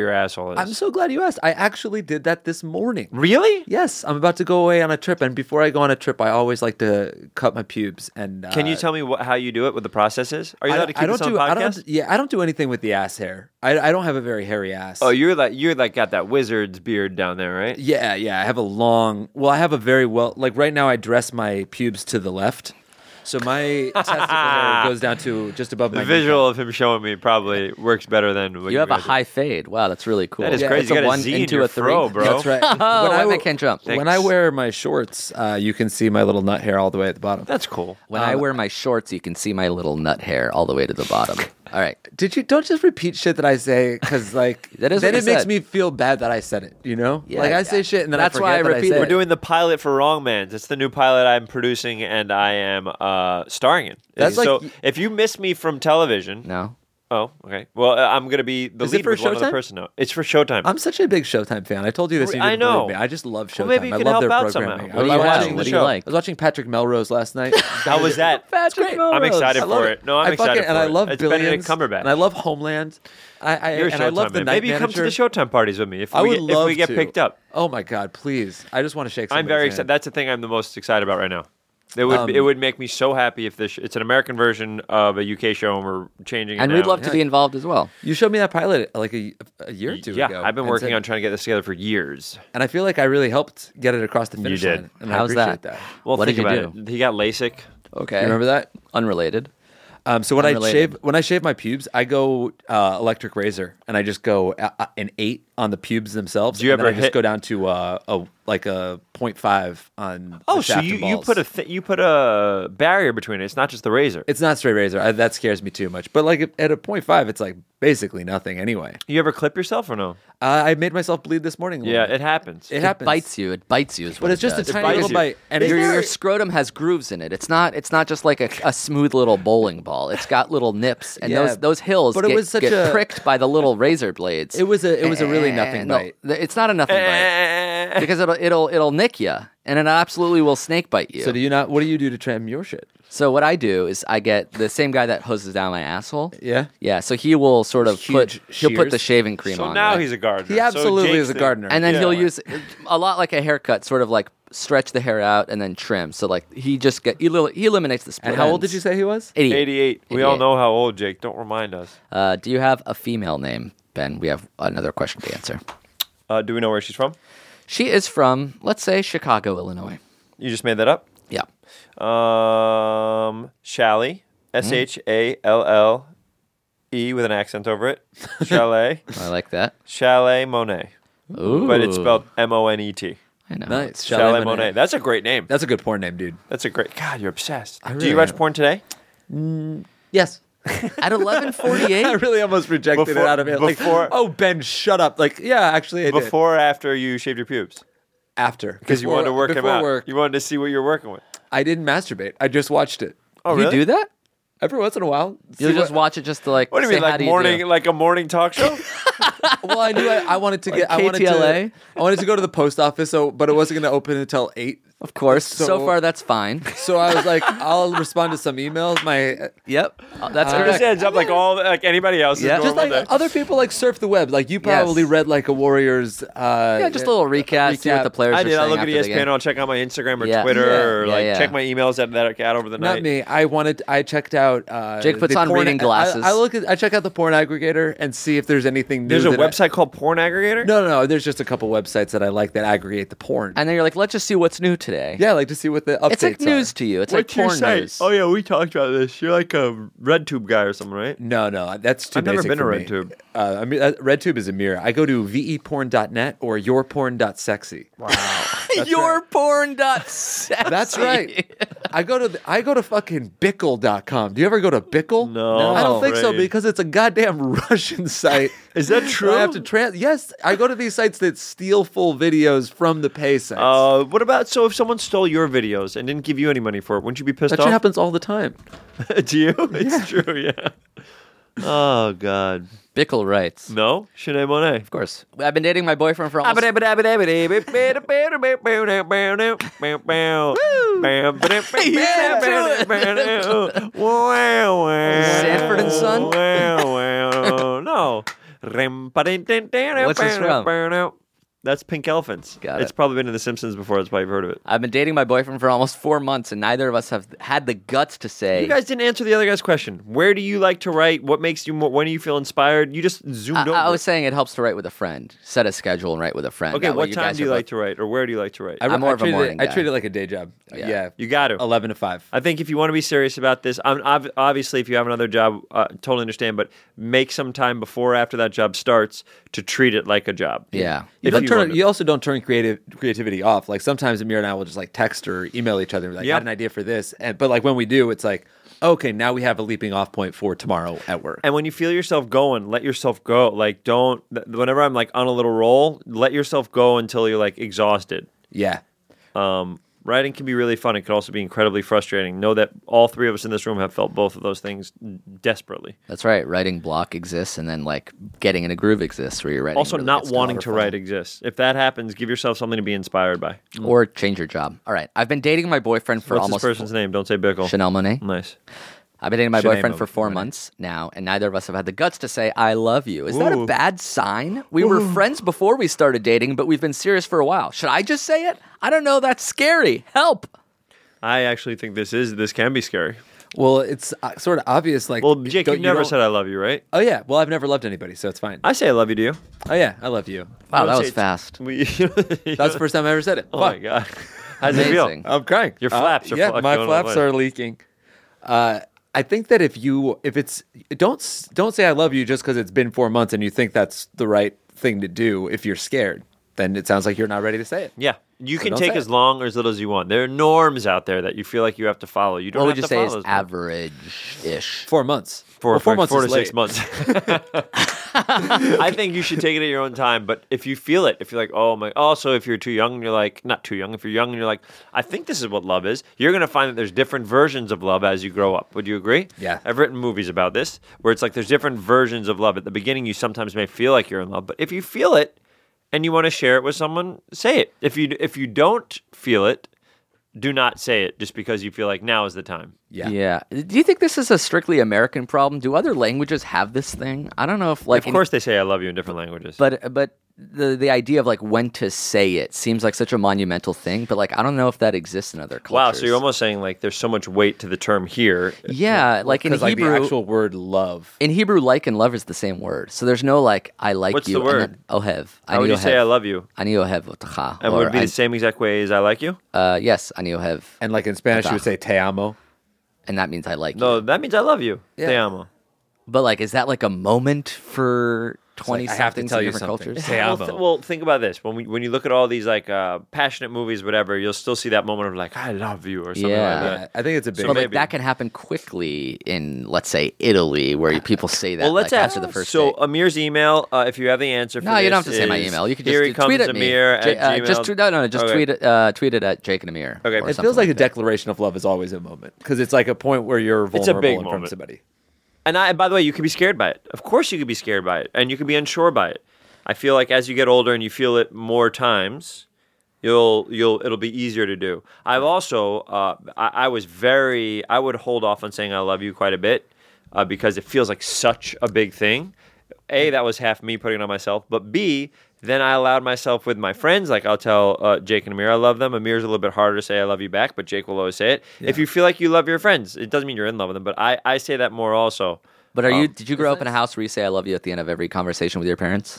your asshole is. I'm so glad you asked. I actually did that this morning. Really? Yes, I'm about to go away on a trip, and before I go on a trip, I always like to cut my pubes. And Can you tell me how you do it? What the process is? Are you allowed to keep this on podcast? I don't do anything with the ass hair. I don't have a very hairy ass. Oh, you're like got that wizard's beard down there, right? Yeah. I have I have a very like right now I dress my pubes to the left. So my testicle hair goes down to just above my The visual of him showing me probably works better than what You have a guys do. high fade. Wow, that's really cool. That is Yeah, crazy. It's You a got a 1 Z in into your a 3. fro, bro. That's right. Oh, I can't jump. When I wear my shorts, you can see my little nut hair all the way at the bottom. That's cool. When I wear my shorts, you can see my little nut hair all the way to the bottom. All right. Don't just repeat shit that I say because like That is then what it you makes said. me feel bad that I said it. You know, Yeah, like I say shit and then that's I why I forget that repeat I it. said We're doing the pilot for Wrongmans. It's the new pilot I'm producing and I am starring in. That's so like- if you miss me from television, No. oh, okay. Well, I'm going to be the Is it lead for with one other Showtime? person now. It's for Showtime. I'm such a big Showtime fan. I told you this. And you I didn't believe know. me. I just love Showtime. Well, maybe you I can love help their out programming. somehow. What do you I'm have? watching What the do you show. like? I was watching Patrick Melrose last night. How was that? Patrick Melrose. I'm excited I love for it. No, I'm excited for and it. I love It's Billions. Benedict Cumberbatch. And I love Homeland. You're a and I Showtime love the man. Night Maybe you come Manager. to the Showtime parties with me if I would we love get to. picked up. Oh my God, please! I just want to shake. I'm somebody's very hand. excited. That's the thing I'm the most excited about right now. It would make me so happy if it's an American version of a UK show and we're changing it And now. we'd love to be involved as well. You showed me that pilot like a year or two Yeah, ago. I've been and working said- on trying to get this together for years. and I feel like I really helped get it across the finish did. line. And How's I appreciate that? Well, What think did you about do? it. He got LASIK. Okay. You remember that? Unrelated. So Unrelated. when I shave my pubes, I go electric razor, and I just go an 8 on the pubes themselves. Do you and then ever I just hit- go down to a 0.5 on? Oh, the so shaft you and you balls. put a barrier between it. It's not just the razor. It's not straight razor. That scares me too much. But like at a 0.5, it's like basically nothing anyway. You ever clip yourself or no? I made myself bleed this morning. a little Yeah, bit. it happens. It happens. Bites you. It bites you. Is but what it's it just a does. tiny bites little you. bite, and it's Your scrotum has grooves in it. It's not just like a smooth little bowling ball. It's got little nips, and Yeah, those hills but it was such get a- pricked by the little razor blades. It was a really nothing No, bite. it's not a nothing bite because it'll nick you, and it absolutely will snake bite you. So do you not? What do you do to trim your shit? So what I do is I get the same guy that hoses down my asshole. Yeah. Yeah. So he will sort of Huge he'll put the shears. shaving cream So on. now right? he's a gardener. He absolutely So is a Jake's gardener. and then Yeah. he'll use a lot like a haircut, sort of like stretch the hair out and then trim. So like he eliminates the split And how old ends. did you say he was? 88. We all 88. know how old, Jake. Don't remind us. Do you have a female name, Ben? We have another question to answer. Do we know where she's from? She is from, let's say, Chicago, Illinois. You just made that up? Yeah. Shally. SHALLE with an accent over it. Chalet. I like that. Chalet Monet. Ooh. But it's spelled MONET. I know. Nice. Chalet Monet. That's a great name. That's a good porn name, dude. That's a great. God, you're obsessed. Do really you watch am. porn today? Yes. At 11:48. I really almost rejected Before- it out of it. Like, before- oh, Ben, shut up. Like, yeah, actually, I did. Before or after you shaved your pubes? After. Because you wanted to work him before out. Work, You wanted to see what you're working with. I didn't masturbate. I just watched it. Oh, You really? do that? Every once in a while. You'll See just watch it just to like. What do you say, mean, how like do you morning, do? like a morning talk show? Well, I knew I wanted to get. Like KTLA? I wanted to go to the post office, but it wasn't going to open until 8. Of course. So So- far, that's fine. So I was like, I'll respond to some emails. Yep. That's It just correct. ends up like anybody else. Yeah. Just like other people like surf the web. Like you probably Yes. read like a Warriors. Yeah, just a little recap. See what the players I are did. I'll saying look at after the ESPN. game. I'll check out my Instagram or Yeah. Twitter, Yeah. or like Yeah. check my emails that I got over the night. Not me. I checked out. Jake puts the on porn- reading glasses. I check out the porn aggregator and see if there's anything new. There's a that I- website called Porn Aggregator. No. There's just a couple websites that I like that aggregate the porn. And then you're like, let's just see what's new today. Yeah, I like to see what the updates It's like news are. to you. It's What's like your porn site? news. Oh yeah, we talked about this. You're like a RedTube guy or something, right? No, that's too I've never basic been to for me. RedTube. I mean, RedTube is a mirror. I go to veporn.net or yourporn.sexy. Wow. Your porn.sexy. That's right. I go to fucking Bickle.com. Do you ever go to Bickle? No. I don't think so Right. because it's a goddamn Russian site. Is that true? I have to yes, I go to these sites that steal full videos from the pay sites. What about if someone stole your videos and didn't give you any money for it? Wouldn't you be pissed that off? shit happens all the time. Do you? It's true. Yeah. Oh God. Bickle writes. No. Shanae Monet. Of course. I've been dating my boyfriend for almost... Sanford and Son? No. What's this from? That's Pink Elephants. Got It's it. probably been in The Simpsons before. That's why you've heard of it. I've been dating my boyfriend for almost 4 months, and neither of us have had the guts to say. You guys didn't answer the other guy's question. Where do you like to write? What makes you more? When do you feel inspired? You just zoomed over. I was it. saying it helps to write with a friend. Set a schedule and write with a friend. Okay, That way what time guys do you are like both- to write, or where do you like to write? I'm more of a treat morning I guy. treat it like a day job. Yeah. Yeah. You got to. 11 to 5. I think if you want to be serious about this, obviously if you have another job, totally understand, but make some time before or after that job starts to treat it like a job. Yeah. You, If don't you turn, want to. you also don't turn creativity off. Like sometimes Amir and I will just like text or email each other and be like, I Yep. had an idea for this. But like when we do, it's like, okay, now we have a leaping off point for tomorrow at work. And when you feel yourself going, let yourself go. Like whenever I'm like on a little roll, let yourself go until you're like exhausted. Yeah. Writing can be really fun. It can also be incredibly frustrating. Know that all three of us in this room have felt both of those things desperately. That's right. Writing block exists, and then like getting in a groove exists, where you're writing. Also, really not good stuff. wanting to write exists. If that happens, give yourself something to be inspired by. or change your job. All right. I've been dating my boyfriend for What's almost this person's name? Don't say Bickle. Chanel Monet. Nice. I've been dating my Shanae boyfriend for 4 Monet. months now, and neither of us have had the guts to say "I love you." Is that a bad sign? We were friends before we started dating, but we've been serious for a while. Should I just say it? I don't know. That's scary. Help. I actually think this can be scary. Well, it's sort of obvious. Like, Well, Jake, don't- you've never don't- said I love you, right? Oh, yeah. Well, I've never loved anybody, so it's fine. I say I love you to you. Oh, yeah. I love you. Wow, You don't that say was it- fast. That's the first time I ever said it. Oh my god. How's it feel? Amazing. I'm crying. Your flaps are yeah, fucking my going flaps away. are leaking. I think that if it's don't say I love you just because it's been 4 months and you think that's the right thing to do. If you're scared, then it sounds like you're not ready to say it. Yeah. You can don't take say as it. long or as little as you want. There are norms out there that you feel like you have to follow. You don't What have would you to say follow is those. average-ish? 4 months. For 4 months 4 is to 6 late. months. I think you should take it at your own time. But if you feel it, if you're like, oh my, also if you're too young and you're like, not too young, if you're young and you're like, I think this is what love is, you're going to find that there's different versions of love as you grow up. Would you agree? Yeah. I've written movies about this where it's like there's different versions of love. At the beginning, you sometimes may feel like you're in love, but if you feel it and you want to share it with someone, say it. If you don't feel it, do not say it just because you feel like now is the time. Yeah. Do you think this is a strictly American problem? Do other languages have this thing? I don't know if like Of course, they say I love you in different languages. but the idea of like when to say it seems like such a monumental thing. But like I don't know if that exists in other cultures. Wow, so you're almost saying like there's so much weight to the term here. yeah, like in Because like Hebrew. the actual word love. In Hebrew, like and love is the same word. So there's no like I like What's you. the word? And then, ohev. How would you say I love you? Ani ohev otecha. And would it be the same exact way as I like you? Yes, ani ohev. And like in Spanish, you would say te amo. And that means I like No, you. that means I love you. Yeah. Te amo. But like, is that like a moment for 20 I have to somethings tell in you different something. cultures? Te amo. Well, think about this. When you look at all these like passionate movies, whatever, you'll still see that moment of like I love you or something Yeah. like that. Yeah, I think it's a big. So But like maybe. that can happen quickly in, let's say, Italy, where people say that Well, let's like, ask. after the first So date. Amir's email, if you have the answer for No, you don't have this to say my is, email. You can here just he tweet comes, at me. Amir at Gmail. Just tweet it at Jake and Amir. Okay. or It something feels like a that. declaration of love is always a moment because it's like a point where you're It's a vulnerable big in front moment. of somebody. And by the way, you could be scared by it. Of course, you could be scared by it, and you could be unsure by it. I feel like as you get older and you feel it more times, it'll be easier to do. I've also I would hold off on saying I love you quite a bit because it feels like such a big thing. A, that was half me putting it on myself, but B, then I allowed myself with my friends, like I'll tell Jake and Amir I love them. Amir's a little bit harder to say I love you back, but Jake will always say it. If you feel like you love your friends, it doesn't mean you're in love with them, but I say that more also. But did you grow up in a house where you say I love you at the end of every conversation with your parents?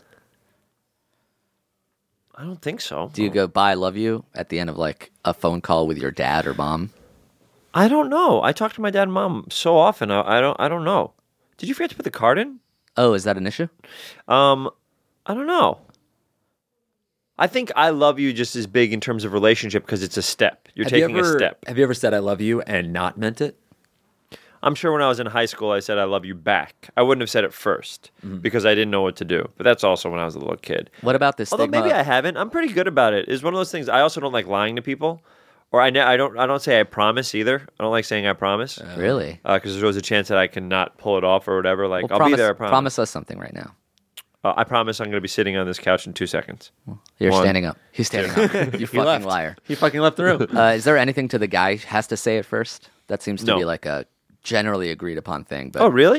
I don't think so. Do you go bye, I love you at the end of like a phone call with your dad or mom? I don't know. I talk to my dad and mom so often. I don't know. Did you forget to put the card in? Oh, is that an issue? I don't know. I think I love you just as big in terms of relationship because it's a step. You're taking a step. Have you ever said I love you and not meant it? I'm sure when I was in high school, I said I love you back. I wouldn't have said it first because I didn't know what to do. But that's also when I was a little kid. What about this Although stigma? maybe I haven't. I'm pretty good about it. It's one of those things. I also don't like lying to people, or I don't say I promise either. I don't like saying I promise Really? because there's always a chance that I cannot pull it off or whatever. Like Well, I'll be there. I promise. Promise us something right now. I promise I'm going to be sitting on this couch in 2 seconds. You're One. standing up. He's standing up. You fucking liar. He fucking left the room. Is there anything to the guy has to say it first? That seems to No. be like a generally agreed upon thing. But Oh, really?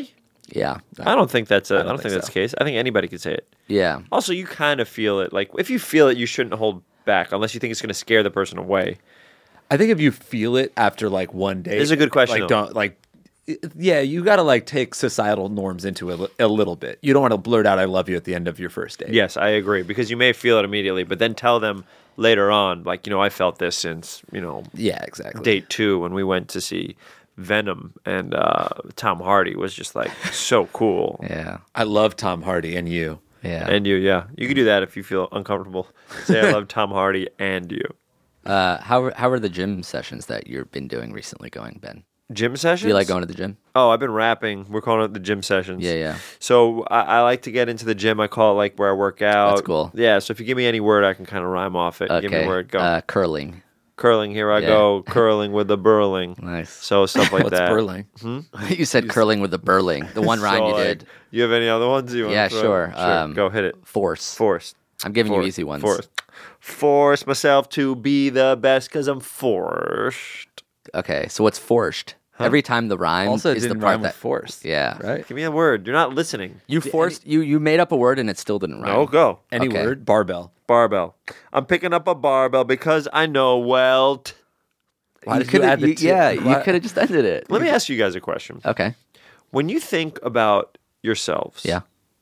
Yeah. I don't think that's I don't think think that's so. the case. I think anybody could say it. Yeah. Also, you kind of feel it. Like if you feel it, you shouldn't hold back unless you think it's going to scare the person away. I think if you feel it after like one day, This is a good question, Like, though. don't like, yeah, you got to like take societal norms into it a little bit. You don't want to blurt out "I love you" at the end of your first date. Yes, I agree because you may feel it immediately, but then tell them later on, like I felt this since Yeah, exactly. date 2 when we went to see Venom and Tom Hardy was just like so cool. Yeah. I love Tom Hardy and you. Yeah. And you could do that if you feel uncomfortable. Say I love Tom Hardy and you. How are the gym sessions that you've been doing recently going, Ben? Gym sessions? Do you like going to the gym? Oh, I've been rapping. We're calling it the gym sessions. Yeah. So I like to get into the gym. I call it like where I work out. That's cool. Yeah. So if you give me any word, I can kind of rhyme off it. Okay. Give me a word. Go. Curling. Curling. Here I yeah. go. Curling with the burling. Nice. So stuff like What's that. Burling? You said curling with the burling. The one rhyme So, you like, did. You have any other ones? You wanna Yeah, throw? sure. Go hit it. Force. Forced. I'm giving you Forced. easy ones. Force myself to be the best because I'm forced. Okay, so what's forced? Every time the rhyme Also, it is the didn't part rhyme that with forced. Yeah. Right. Give me a word. You're not listening. You forced you made up a word and it still didn't rhyme. No, go. Any Okay. word? Barbell. Barbell. I'm picking up a barbell because I know well. Why You did you add the you, T? yeah, you Why- could have just ended it. Let me ask you guys a question. Okay. When you think about yourselves Yeah.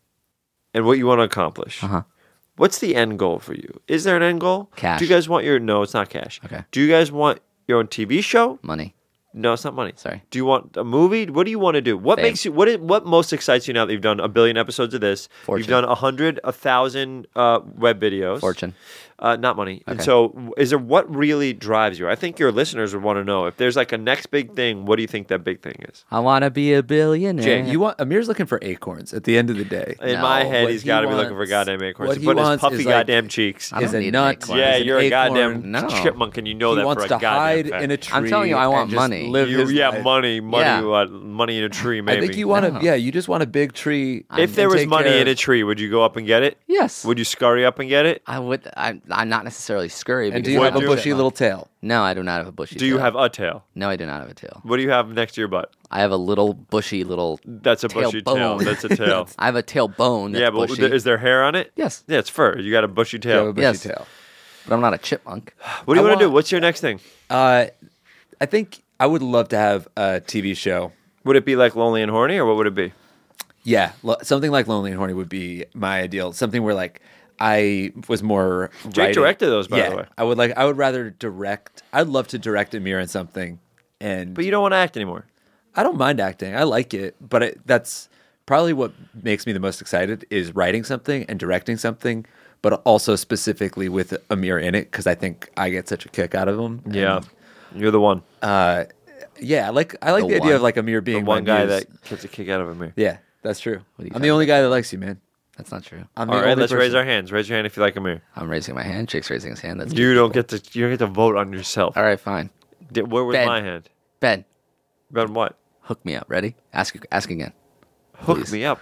and what you want to accomplish, Uh-huh. what's the end goal for you? Is there an end goal? Cash. Do you guys want your... No, it's not cash. Okay. Do you guys want your own TV show? Money. No, it's not money. Sorry. Do you want a movie? What do you want to do? What Fame. makes you... What most excites you now that you've done 1 billion episodes of this? Fortune. You've done 100, 1,000 web videos. Fortune. Not money. And Okay. so is there what really drives you? I think your listeners would want to know if there's like a next big thing, what do you think that big thing is? I want to be a billionaire. Jay, you want Amir's looking for acorns at the end of the day. In No, my head, what he's he got to be looking for wants- goddamn acorns. what To he put his wants puffy is, like, goddamn cheeks. I don't Is a need nut. acorns. Yeah, is an you're a acorn. goddamn No. chipmunk, and you know He that wants for a to goddamn hide fact. in a tree. I'm telling you, I want and just money. Live his Yeah, life. money, Yeah. money in a tree. Maybe. I think you want to. No. Yeah, you just want a big tree. If there and was take money care in a of- tree, would you go up and get it? Yes. Would you scurry up and get it? I would. I'm not necessarily scurry. And because do you I'm have a Would a you? bushy chipmunk. little tail? No, I do not have a bushy. Do you tail. have a tail? No, I do not have a tail. What do you have next to your butt? I have a little bushy little. That's a bushy tail. Tailbone. That's a tail. I have a tailbone. That's Yeah, but bushy. is there hair on it? Yes. Yeah, it's fur. You got a bushy You have tail. a bushy Yes. tail. But I'm not a chipmunk. What do you I want to do? want- What's your next thing? I think I would love to have a TV show. Would it be like Lonely and Horny, or what would it be? Yeah, something like Lonely and Horny would be my ideal. Something where like I was more. Jake directed those, by yeah, the way. I would rather direct. I'd love to direct Amir in something, and But you don't want to act anymore. I don't mind acting. I like it, but that's probably what makes me the most excited is writing something and directing something, but also specifically with Amir in it because I think I get such a kick out of him. Yeah, you're the one. Yeah, I like the idea one. of like Amir The being one my guy muse. that gets a kick out of me. Yeah, that's true. are you I'm the only guy that likes you, man. That's not true. I'm All the right, only let's raise person. our hands. Raise your hand if you like Amir. I'm raising my hand. Jake's raising his hand. That's You don't get to vote on yourself. All right, fine. Where was Ben. my hand? Ben, Ben, what? hook me up. Ready? Ask again. Hook Please. me up.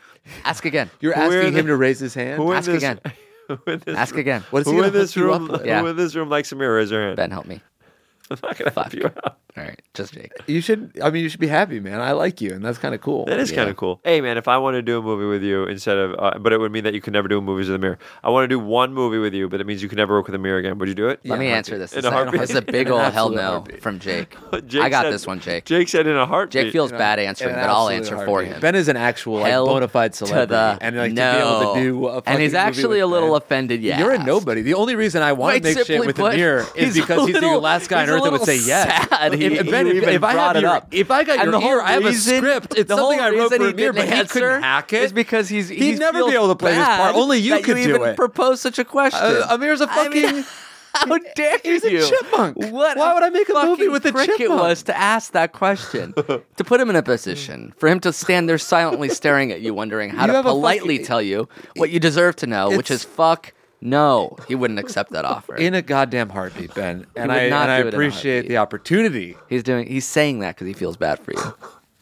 Ask again. You're Who are asking the- him to raise his hand. Who in Ask this? again. Who in this? Ask again. What is he Who gonna in this hook you room? up with? Yeah. Who in this room likes Amir? Raise your hand. Ben, help me. I'm not gonna help you out. All right, just Jake. You should. I mean, you should be happy, man. I like you, and that's kind of cool. That is Yeah. kind of cool. Hey, man, if I want to do a movie with you instead of, but it would mean that you could never do movies with Amir. I want to do one movie with you, but it means you could never work with Amir again. Would you do it? Let me in a answer this. In This a heartbeat. is a big In an ol' hell absolute no heartbeat. from Jake. Jake I got said- this one, Jake. Jake said in a heartbeat. Jake feels bad answering, but I'll answer for him. Ben is an actual like, Hell bona fide to celebrity, the and like no. to be able to do a and fucking he's movie actually a with little Ben. offended. Yeah, You're a nobody. The only reason I want to make shit with Amir is because he's the last guy on earth that would say yes. Sad. If I have if I got And your the whole ear, I have a reason- script. It's the something whole I wrote reason for he Amir, didn't but he answer couldn't hack it. is because he'd never feels be able to play this part. bad Only you that could you do even it. propose such a question. Amir's a I mean, fucking. How dare He's a you? chipmunk. What Why would I make a movie fucking with a prick chipmunk? It was to ask that question, to put him in a position for him to stand there silently staring at you, wondering how You to have a politely fucking- tell you what you deserve to know, which is fuck no. He wouldn't accept that offer. In a goddamn heartbeat, Ben, and would I not and I do it in a appreciate heartbeat. the opportunity. He's saying that because he feels bad for you.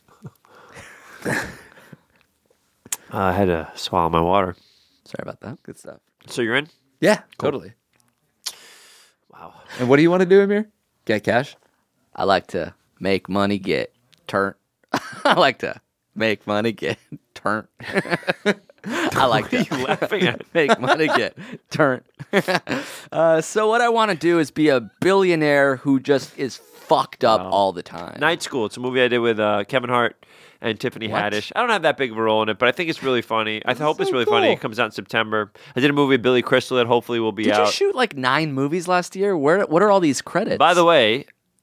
I had to swallow my water. Sorry about that. Good stuff. So you're in? Yeah, totally. Wow. And what do you want to do, Amir? Get cash? I like to make money, get turn. I like to Make money, get turn. I like that. What are you laughing at? Make money, get turn. So what I want to do is be a billionaire who just is fucked up all the time. Night School. It's a movie I did with Kevin Hart and Tiffany Haddish. I don't have that big of a role in it, but I think it's really funny. I hope it's really funny. It comes out in September. I did a movie with Billy Crystal that hopefully will be Did out. you shoot like 9 movies last year? What are all these credits? By the way,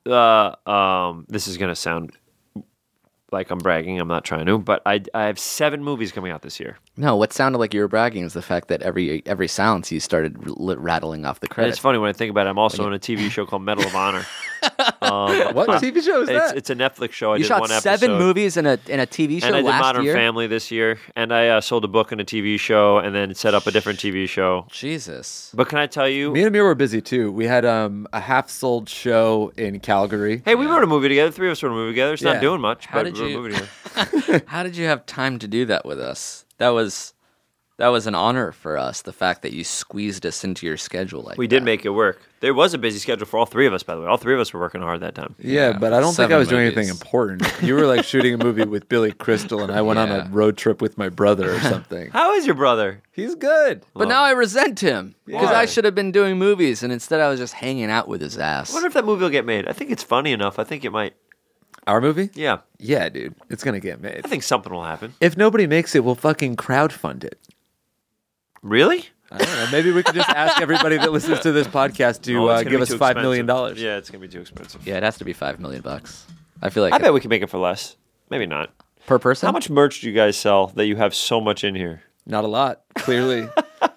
this is going to sound like I'm bragging. I'm not trying to, but I have 7 movies coming out this year. No, what sounded like you were bragging is the fact that every silence you started rattling off the And credits. it's funny when I think about it. I'm also in a TV show called Medal of Honor. What TV show is that? It's a Netflix show. I You did shot one 7 episode. movies in a TV show And I did last Modern year? Family this year, and I sold a book and a TV show, and then set up a different TV show. Jesus. But can I tell you? Me and Amir were busy too. We had a half-sold show in Calgary. Hey, we wrote a movie together. 3 of us wrote a movie together. It's Yeah. not doing much, How but did we wrote you- a movie together. How did you have time to do that with us? That was an honor for us, the fact that you squeezed us into your schedule like We that. did make it work. There was a busy schedule for all 3 of us, by the way. All 3 of us were working hard that time. Yeah, but I don't think 7 I was doing anything movies. important. You were like shooting a movie with Billy Crystal, and I went on Yeah. a road trip with my brother or something. How is your brother? He's good. But now I resent him because Why? I should have been doing movies, and instead I was just hanging out with his ass. I wonder if that movie will get made. I think it's funny enough. I think it might. Our movie? Yeah. Yeah, dude. It's going to get made. I think something will happen. If nobody makes it, we'll fucking crowdfund it. Really? I don't know. Maybe we could just ask everybody that listens to this podcast to Oh, it's gonna give be us too $5 million. expensive. Yeah, it's going to be too expensive. Yeah, it has to be $5 million. I feel like I bet we can make it for less. Maybe not. per person. How much merch do you guys sell that you have so much in here? Not a lot, clearly.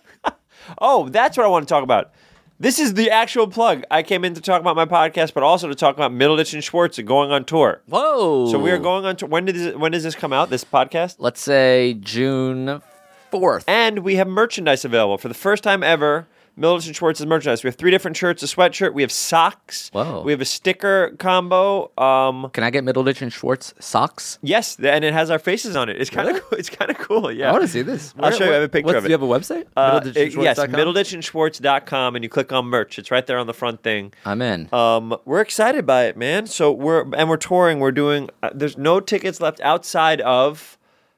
Oh, that's what I want to talk about. This is the actual plug. I came in to talk about my podcast, but also to talk about Middleditch and Schwartz going on tour. Whoa! So we are going on tour. When does this come out, this podcast? Let's say June 4th. And we have merchandise available. For the first time ever, Middleditch and Schwartz's merchandise. We have 3 different shirts, a sweatshirt. We have socks. Whoa. We have a sticker combo. Can I get Middleditch and Schwartz socks? Yes, and it has our faces on it. It's kind of it's kind of cool. Yeah. I want to see this. I'll show you. I have a picture of it. Do you have a website? Yes, Middleditchandschwartz.com? middleditchandschwartz.com, and you click on merch. It's right there on the front thing. I'm in. We're excited by it, man. So we're touring. We're doing. There's no tickets left outside of,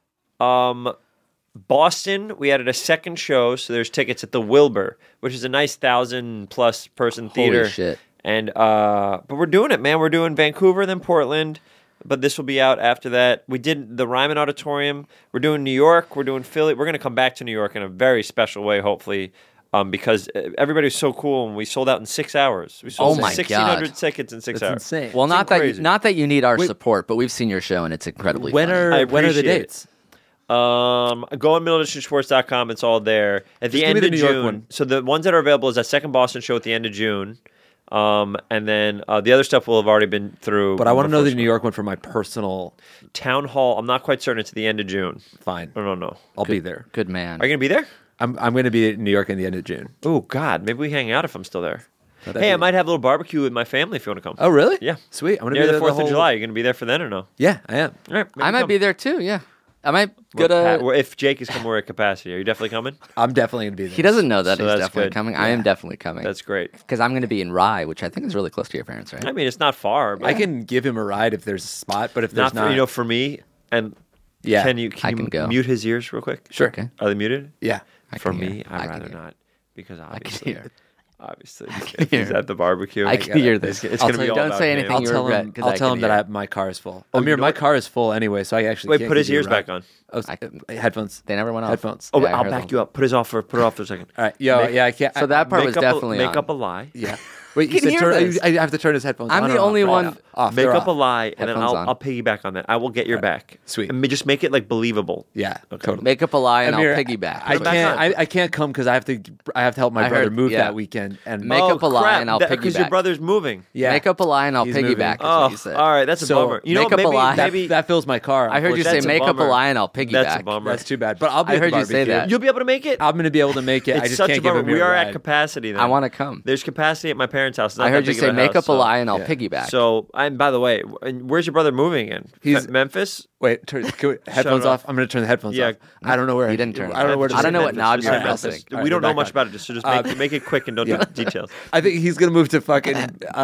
Boston. We added a second show, so there's tickets at the Wilbur, which is a nice 1,000+ person theater. shit. And but we're doing it, man. We're doing Vancouver, then Portland. But this will be out after that. We did the Ryman Auditorium. We're doing New York. We're doing Philly. We're going to come back to New York in a very special way, hopefully, because everybody was so cool, and we sold out in 6 hours. We sold Oh my 1,600 God. tickets in 6 That's hours. insane. well, not crazy. that you need our Wait. support, but we've seen your show and it's incredibly When funny. are the appreciate it. dates? Go on middleditchandschwartz.com. It's all there. At the give end me the of New York June. one. So the ones that are available is that second Boston show at the end of June. And then the other stuff will have already been through. But I want to know before the New York one for my personal. Town Hall. I'm not quite certain. It's at the end of June. Fine. I don't know. I'll be there. Good man. Are you going to be there? I'm going to be in New York in the end of June. Oh, God. Maybe we hang out if I'm still there. That'd Hey, I be- might have a little barbecue with my family if you want to come. Oh, really? Yeah. Sweet. I'm going to Near be the there 4th of July. You're going to be there for then or no? Yeah, I am. All right. maybe I might come. be there too, yeah. I might We're go to... if Jake is coming, we're at capacity. Are you definitely coming? I'm definitely going to be there. He doesn't know that So he's that's definitely good. coming. I am definitely coming. That's great. Because I'm going to be in Rye, which I think is really close to your parents, right? I mean, it's not far. But I can give him a ride if there's a spot, but if there's not, not, for me. And yeah, can you I you can go. mute his ears real quick? Sure. Okay. Are they muted? yeah. I For can me, hear. I I'd can rather hear. not because I can obviously, hear. obviously, can he's hear. at the barbecue. I can hear this. It's I'll going to tell be you- all don't about say him. anything I'll you tell regret, him. 'cause I'll I tell can him that hear. my car is full. Oh, Amir, you know my what? car is full anyway, so I actually Wait, can't put his give you a ears back ride. on. Oh, headphones. They never went off. Headphones. Oh, Yeah, wait, I I'll heard back them. you up. Put it off for a second. All right. Yo, Make- yeah, I can't. So that part Make was up definitely make on. up a lie. Yeah. Wait, you can said hear turn. this. I have to turn his headphones. I'm on the or off? only Or one- Off. Make They're up a off. lie, and then Headphones on. I'll piggyback on that. I will get your back. Sweet. And just make it like believable. Yeah. Okay. Totally. Make up a lie and Amir, I'll piggyback. I Put it back can't. on. I can't come because I have to help my I brother heard- move yeah. that weekend. And Make up a lie and I'll Because your piggyback. brother's moving. yeah, Make up a lie and I'll He's piggyback. moving. Is Oh, what you said. all right. That's a So, bummer. You know, make up a maybe, lie. maybe that fills my car. I heard you say That's a make up a bummer. lie and I'll piggyback. That's a bummer. That's too bad. But I'll be I at the heard you say barbecue. that. You'll be able to make it. I'm going to be able to make it. I It's just such can't a give bummer. him We a are ride. at capacity. Then I want to come. There's capacity at my parents' house. It's not I heard that you big say of a make house, up a lie so- and I'll yeah. piggyback. So, and by the way, where's your brother moving in? He's- Memphis. Wait, headphones it off. off. I'm going to turn the headphones Yeah. off. I don't know where. He didn't turn it I don't know off. where. To I don't turn know it what off. knob you're All right, pressing. All right, We don't they're know back much on. about it, so just make it quick and don't yeah. do details. I think he's going to move to fucking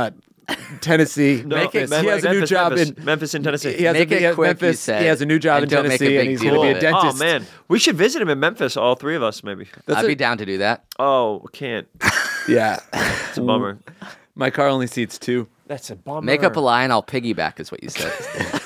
Tennessee. Memphis. He has a new job in Memphis in Tennessee. He has Make it quick, you Memphis. said, He has a new job in and don't make a Tennessee, big and he's deal going to be a of it. dentist. Oh man, we should visit him in Memphis. All three of us, maybe. I'd be down to do that. Oh, can't. Yeah. It's a bummer. My car only seats 2. That's a bummer. Make up a lie and I'll piggyback, is what you said.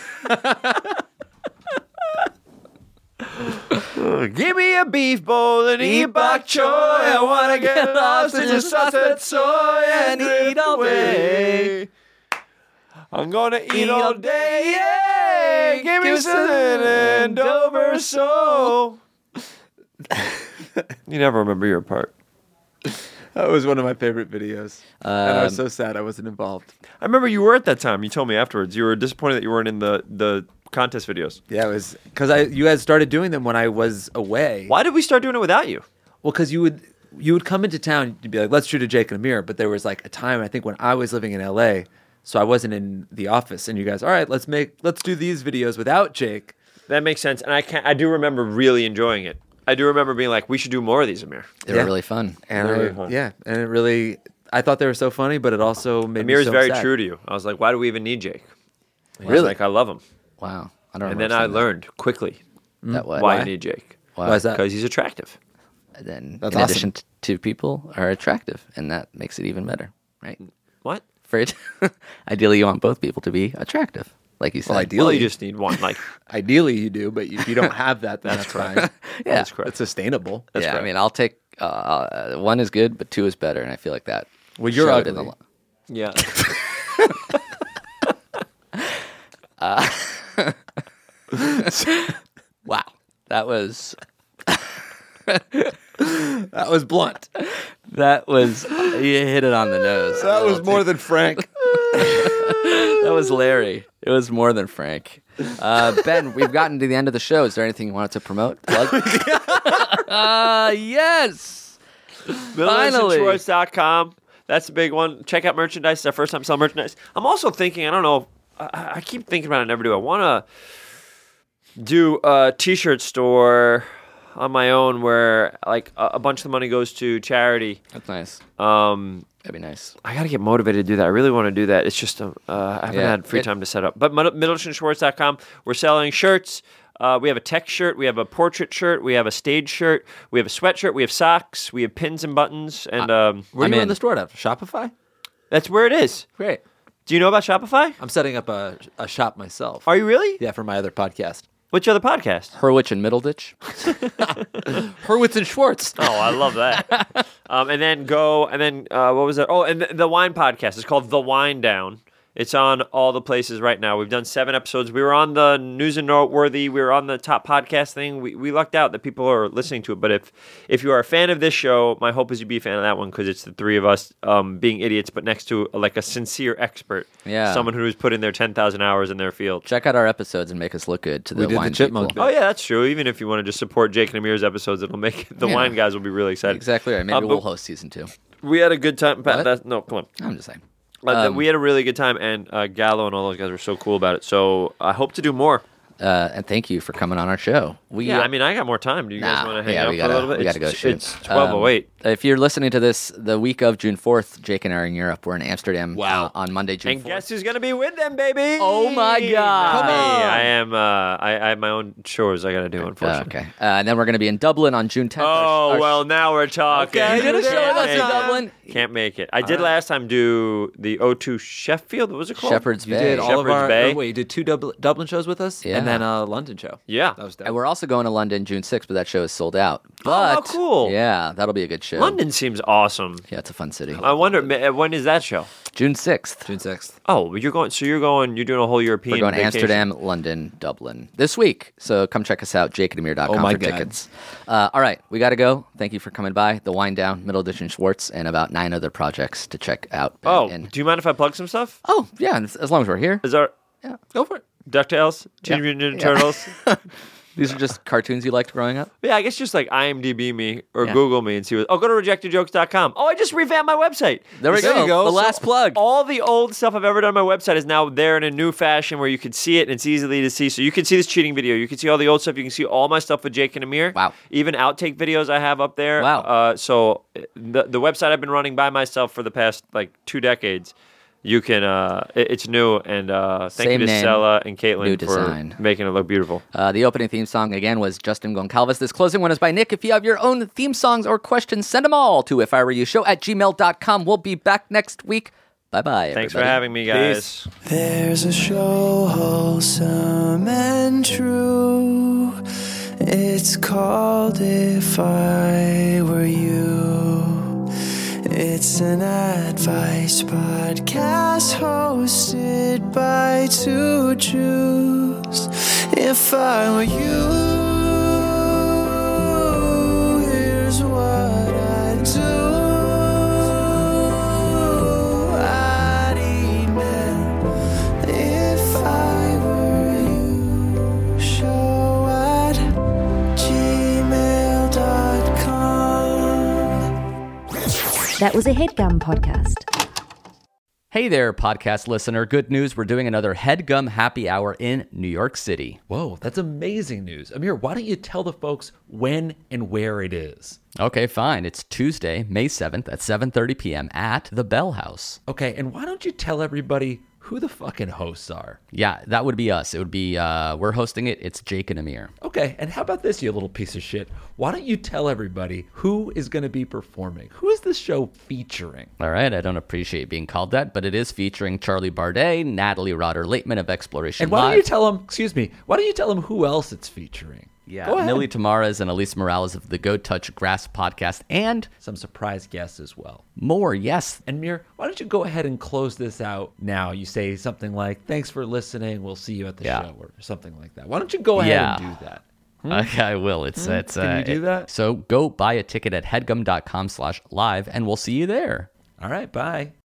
Give me a beef bowl and eat bok choy. I wanna get lost in the sunset soy and eat all day. I'm gonna eat all day, yeah. Give me something and over so. You never remember your part. That was one of my favorite videos. And I was so sad I wasn't involved. I remember you were at that time. You told me afterwards. You were disappointed that you weren't in the contest videos. Yeah, it was because you guys started doing them when I was away. Why did we start doing it without you? Well, because you would come into town, you'd be like, let's shoot a Jake and Amir. But there was like a time, I think, when I was living in LA, so I wasn't in the office, and you guys, all right, let's do these videos without Jake. That makes sense, and I do remember really enjoying it. I do remember being like, we should do more of these, Amir. They were really fun. And Really fun. and it really, I thought they were so funny, but it also made Amir me is so very sad. true to you. I was like, why do we even need Jake? I was Really? like, I love him. Wow. I don't And remember then I seeing learned quickly that way. why you need Jake. Why is that? Because he's attractive. And then, That's in awesome. addition to people are attractive, and that makes it even better, right? What? For it, ideally, you want both people to be attractive, like you said. Well, Well, ideally, you just need one. Like, ideally you do, but if you don't have that, then that's fine. Yeah. that's correct. It's sustainable. That's yeah, correct. I mean, I'll take one is good, but two is better, and I feel like that. Well, you're showed in ugly. Yeah. Wow, that was That was blunt. you hit it on the nose. That was more than Frank. That was Larry. It was more than Frank. Ben, we've gotten to the end of the show. Is there anything you wanted to promote? Plug? Yes. Finally. MiddleEasternSchwartz.com. That's the big one. Check out merchandise. It's our first time selling merchandise. I'm also thinking, I don't know, I keep thinking about it, never do. I want to do a t-shirt store on my own where like a bunch of the money goes to charity. That's nice. That'd be nice. I got to get motivated to do that. I really want to do that. It's just I haven't Yeah. had free time to set up. But MiddletonSchwartz.com, we're selling shirts. We have a tech shirt. We have a portrait shirt. We have a stage shirt. We have a sweatshirt. We have socks. We have pins and buttons. And Where I'm are you in. in the store at? Shopify? that's where it is. Great. Do you know about Shopify? I'm setting up a shop myself. Are you really? Yeah, for my other podcast. What's your other podcast? Hurwitz and Middleditch. Hurwitz and Schwartz. Oh, I love that. And then what was that? Oh, and the wine podcast is called The Wine Down. It's on all the places right now. We've done 7 episodes. We were on the News and Noteworthy. We were on the top podcast thing. We lucked out that people are listening to it. But if you are a fan of this show, my hope is you'd be a fan of that one because it's the three of us being idiots, but next to like a sincere expert. Yeah. Someone who's put in their 10,000 hours in their field. Check out our episodes and make us look good to the We did the wine chipmunk people. Oh, yeah, that's true. Even if you want to just support Jake and Amir's episodes, it'll make the Yeah. wine guys will be really excited. Exactly right. Maybe but we'll host season 2. We had a good time. What? No, come on. I'm just saying. We had a really good time, and Gallo and all those guys were so cool about it. So I hope to do more. And thank you for coming on our show. Yeah, I mean, I got more time. Do you guys want to hang out we for a little bit? We gotta go shoot. It's 12:08. If you're listening to this the week of June 4th, Jake and I are in Europe. We're in Amsterdam on Monday, June 4th. And guess who's going to be with them, baby? Oh, my God. Not me. Come on. I am. I have my own chores I got to do, unfortunately. Okay. And then we're going to be in Dublin on June 10th. Oh, well, now we're talking. Okay, you did a show Can't with us in make it. Dublin. Can't make it. I did last time do the O2 Sheffield. What was it called? Shepherd's You Bay. did all of Shepherd's our. Bay. Wait, you did 2 Dublin shows with us, Yeah. and then a London show. Yeah. That was dope. And we're also going to London June 6th, but that show is sold out. Oh, But, how cool. Yeah, that'll be a good show. London seems awesome. Yeah, it's a fun city. I wonder, when is that show? June 6th. June 6th. Oh, you're doing a whole European We're going to vacation. Amsterdam, London, Dublin this week. So come check us out, jakeandamir.com Oh my for God. tickets. All right, we got to go. Thank you for coming by. The Wind Down, Middle Edition Schwartz, and about 9 other projects to check out. Oh, And- do you mind if I plug some stuff? oh, yeah, as long as we're here. Is our Yeah, go for it. DuckTales, Teenage Yeah. Mutant Ninja Yeah. Turtles? These are just cartoons you liked growing up? Yeah, I guess just like IMDb me or Yeah. Google me and see what. Oh, go to rejectedjokes.com. Oh, I just revamped my website. There we There go. you go. The So last plug. All the old stuff I've ever done on my website is now there in a new fashion where you can see it and it's easily to see. So you can see this cheating video. You can see all the old stuff. You can see all my stuff with Jake and Amir. Wow. Even outtake videos I have up there. Wow. So the website I've been running by myself for the past like 2 decades you can. It's new, and thank Same you to name, Stella and new Caitlin design. for making it look beautiful. The opening theme song, again, was Justin Goncalves. This closing one is by Nick. If you have your own theme songs or questions, send them all to ifiwereyoushow@gmail.com. We'll be back next week. Bye-bye, Thanks for everybody. having me, guys. There's a show wholesome and true. It's called If I Were You. It's an advice podcast hosted by two Jews. If I were you, here's what I'd do. I'd email if I were you, show at gmail.com. That was a HeadGum podcast. Hey there, podcast listener. Good news. We're doing another HeadGum Happy Hour in New York City. Whoa, that's amazing news. Amir, why don't you tell the folks when and where it is? Okay, fine. It's Tuesday, May 7th at 7:30 p.m. at the Bell House. Okay, and why don't you tell everybody who the fucking hosts are? Yeah, that would be us. It would be, we're hosting it. It's Jake and Amir. Okay, and how about this, you little piece of shit? Why don't you tell everybody who is going to be performing? Who is this show featuring? All right, I don't appreciate being called that, but it is featuring Charlie Bardet, Natalie Rotter-Laitman of Exploration And why Live. don't you tell them, why don't you tell them who else it's featuring? Yeah, Go ahead. Millie Tamaras and Elise Morales of the Go Touch Grass podcast, and Some surprise guests as well. more, yes. And Mir, why don't you go ahead and close this out now? You say something like, thanks for listening, we'll see you at the Yeah. show, or something like that. Why don't you go ahead Yeah. and do that? Okay, I will. It's Can you do that? So go buy a ticket at headgum.com/live, and we'll see you there. All right, bye.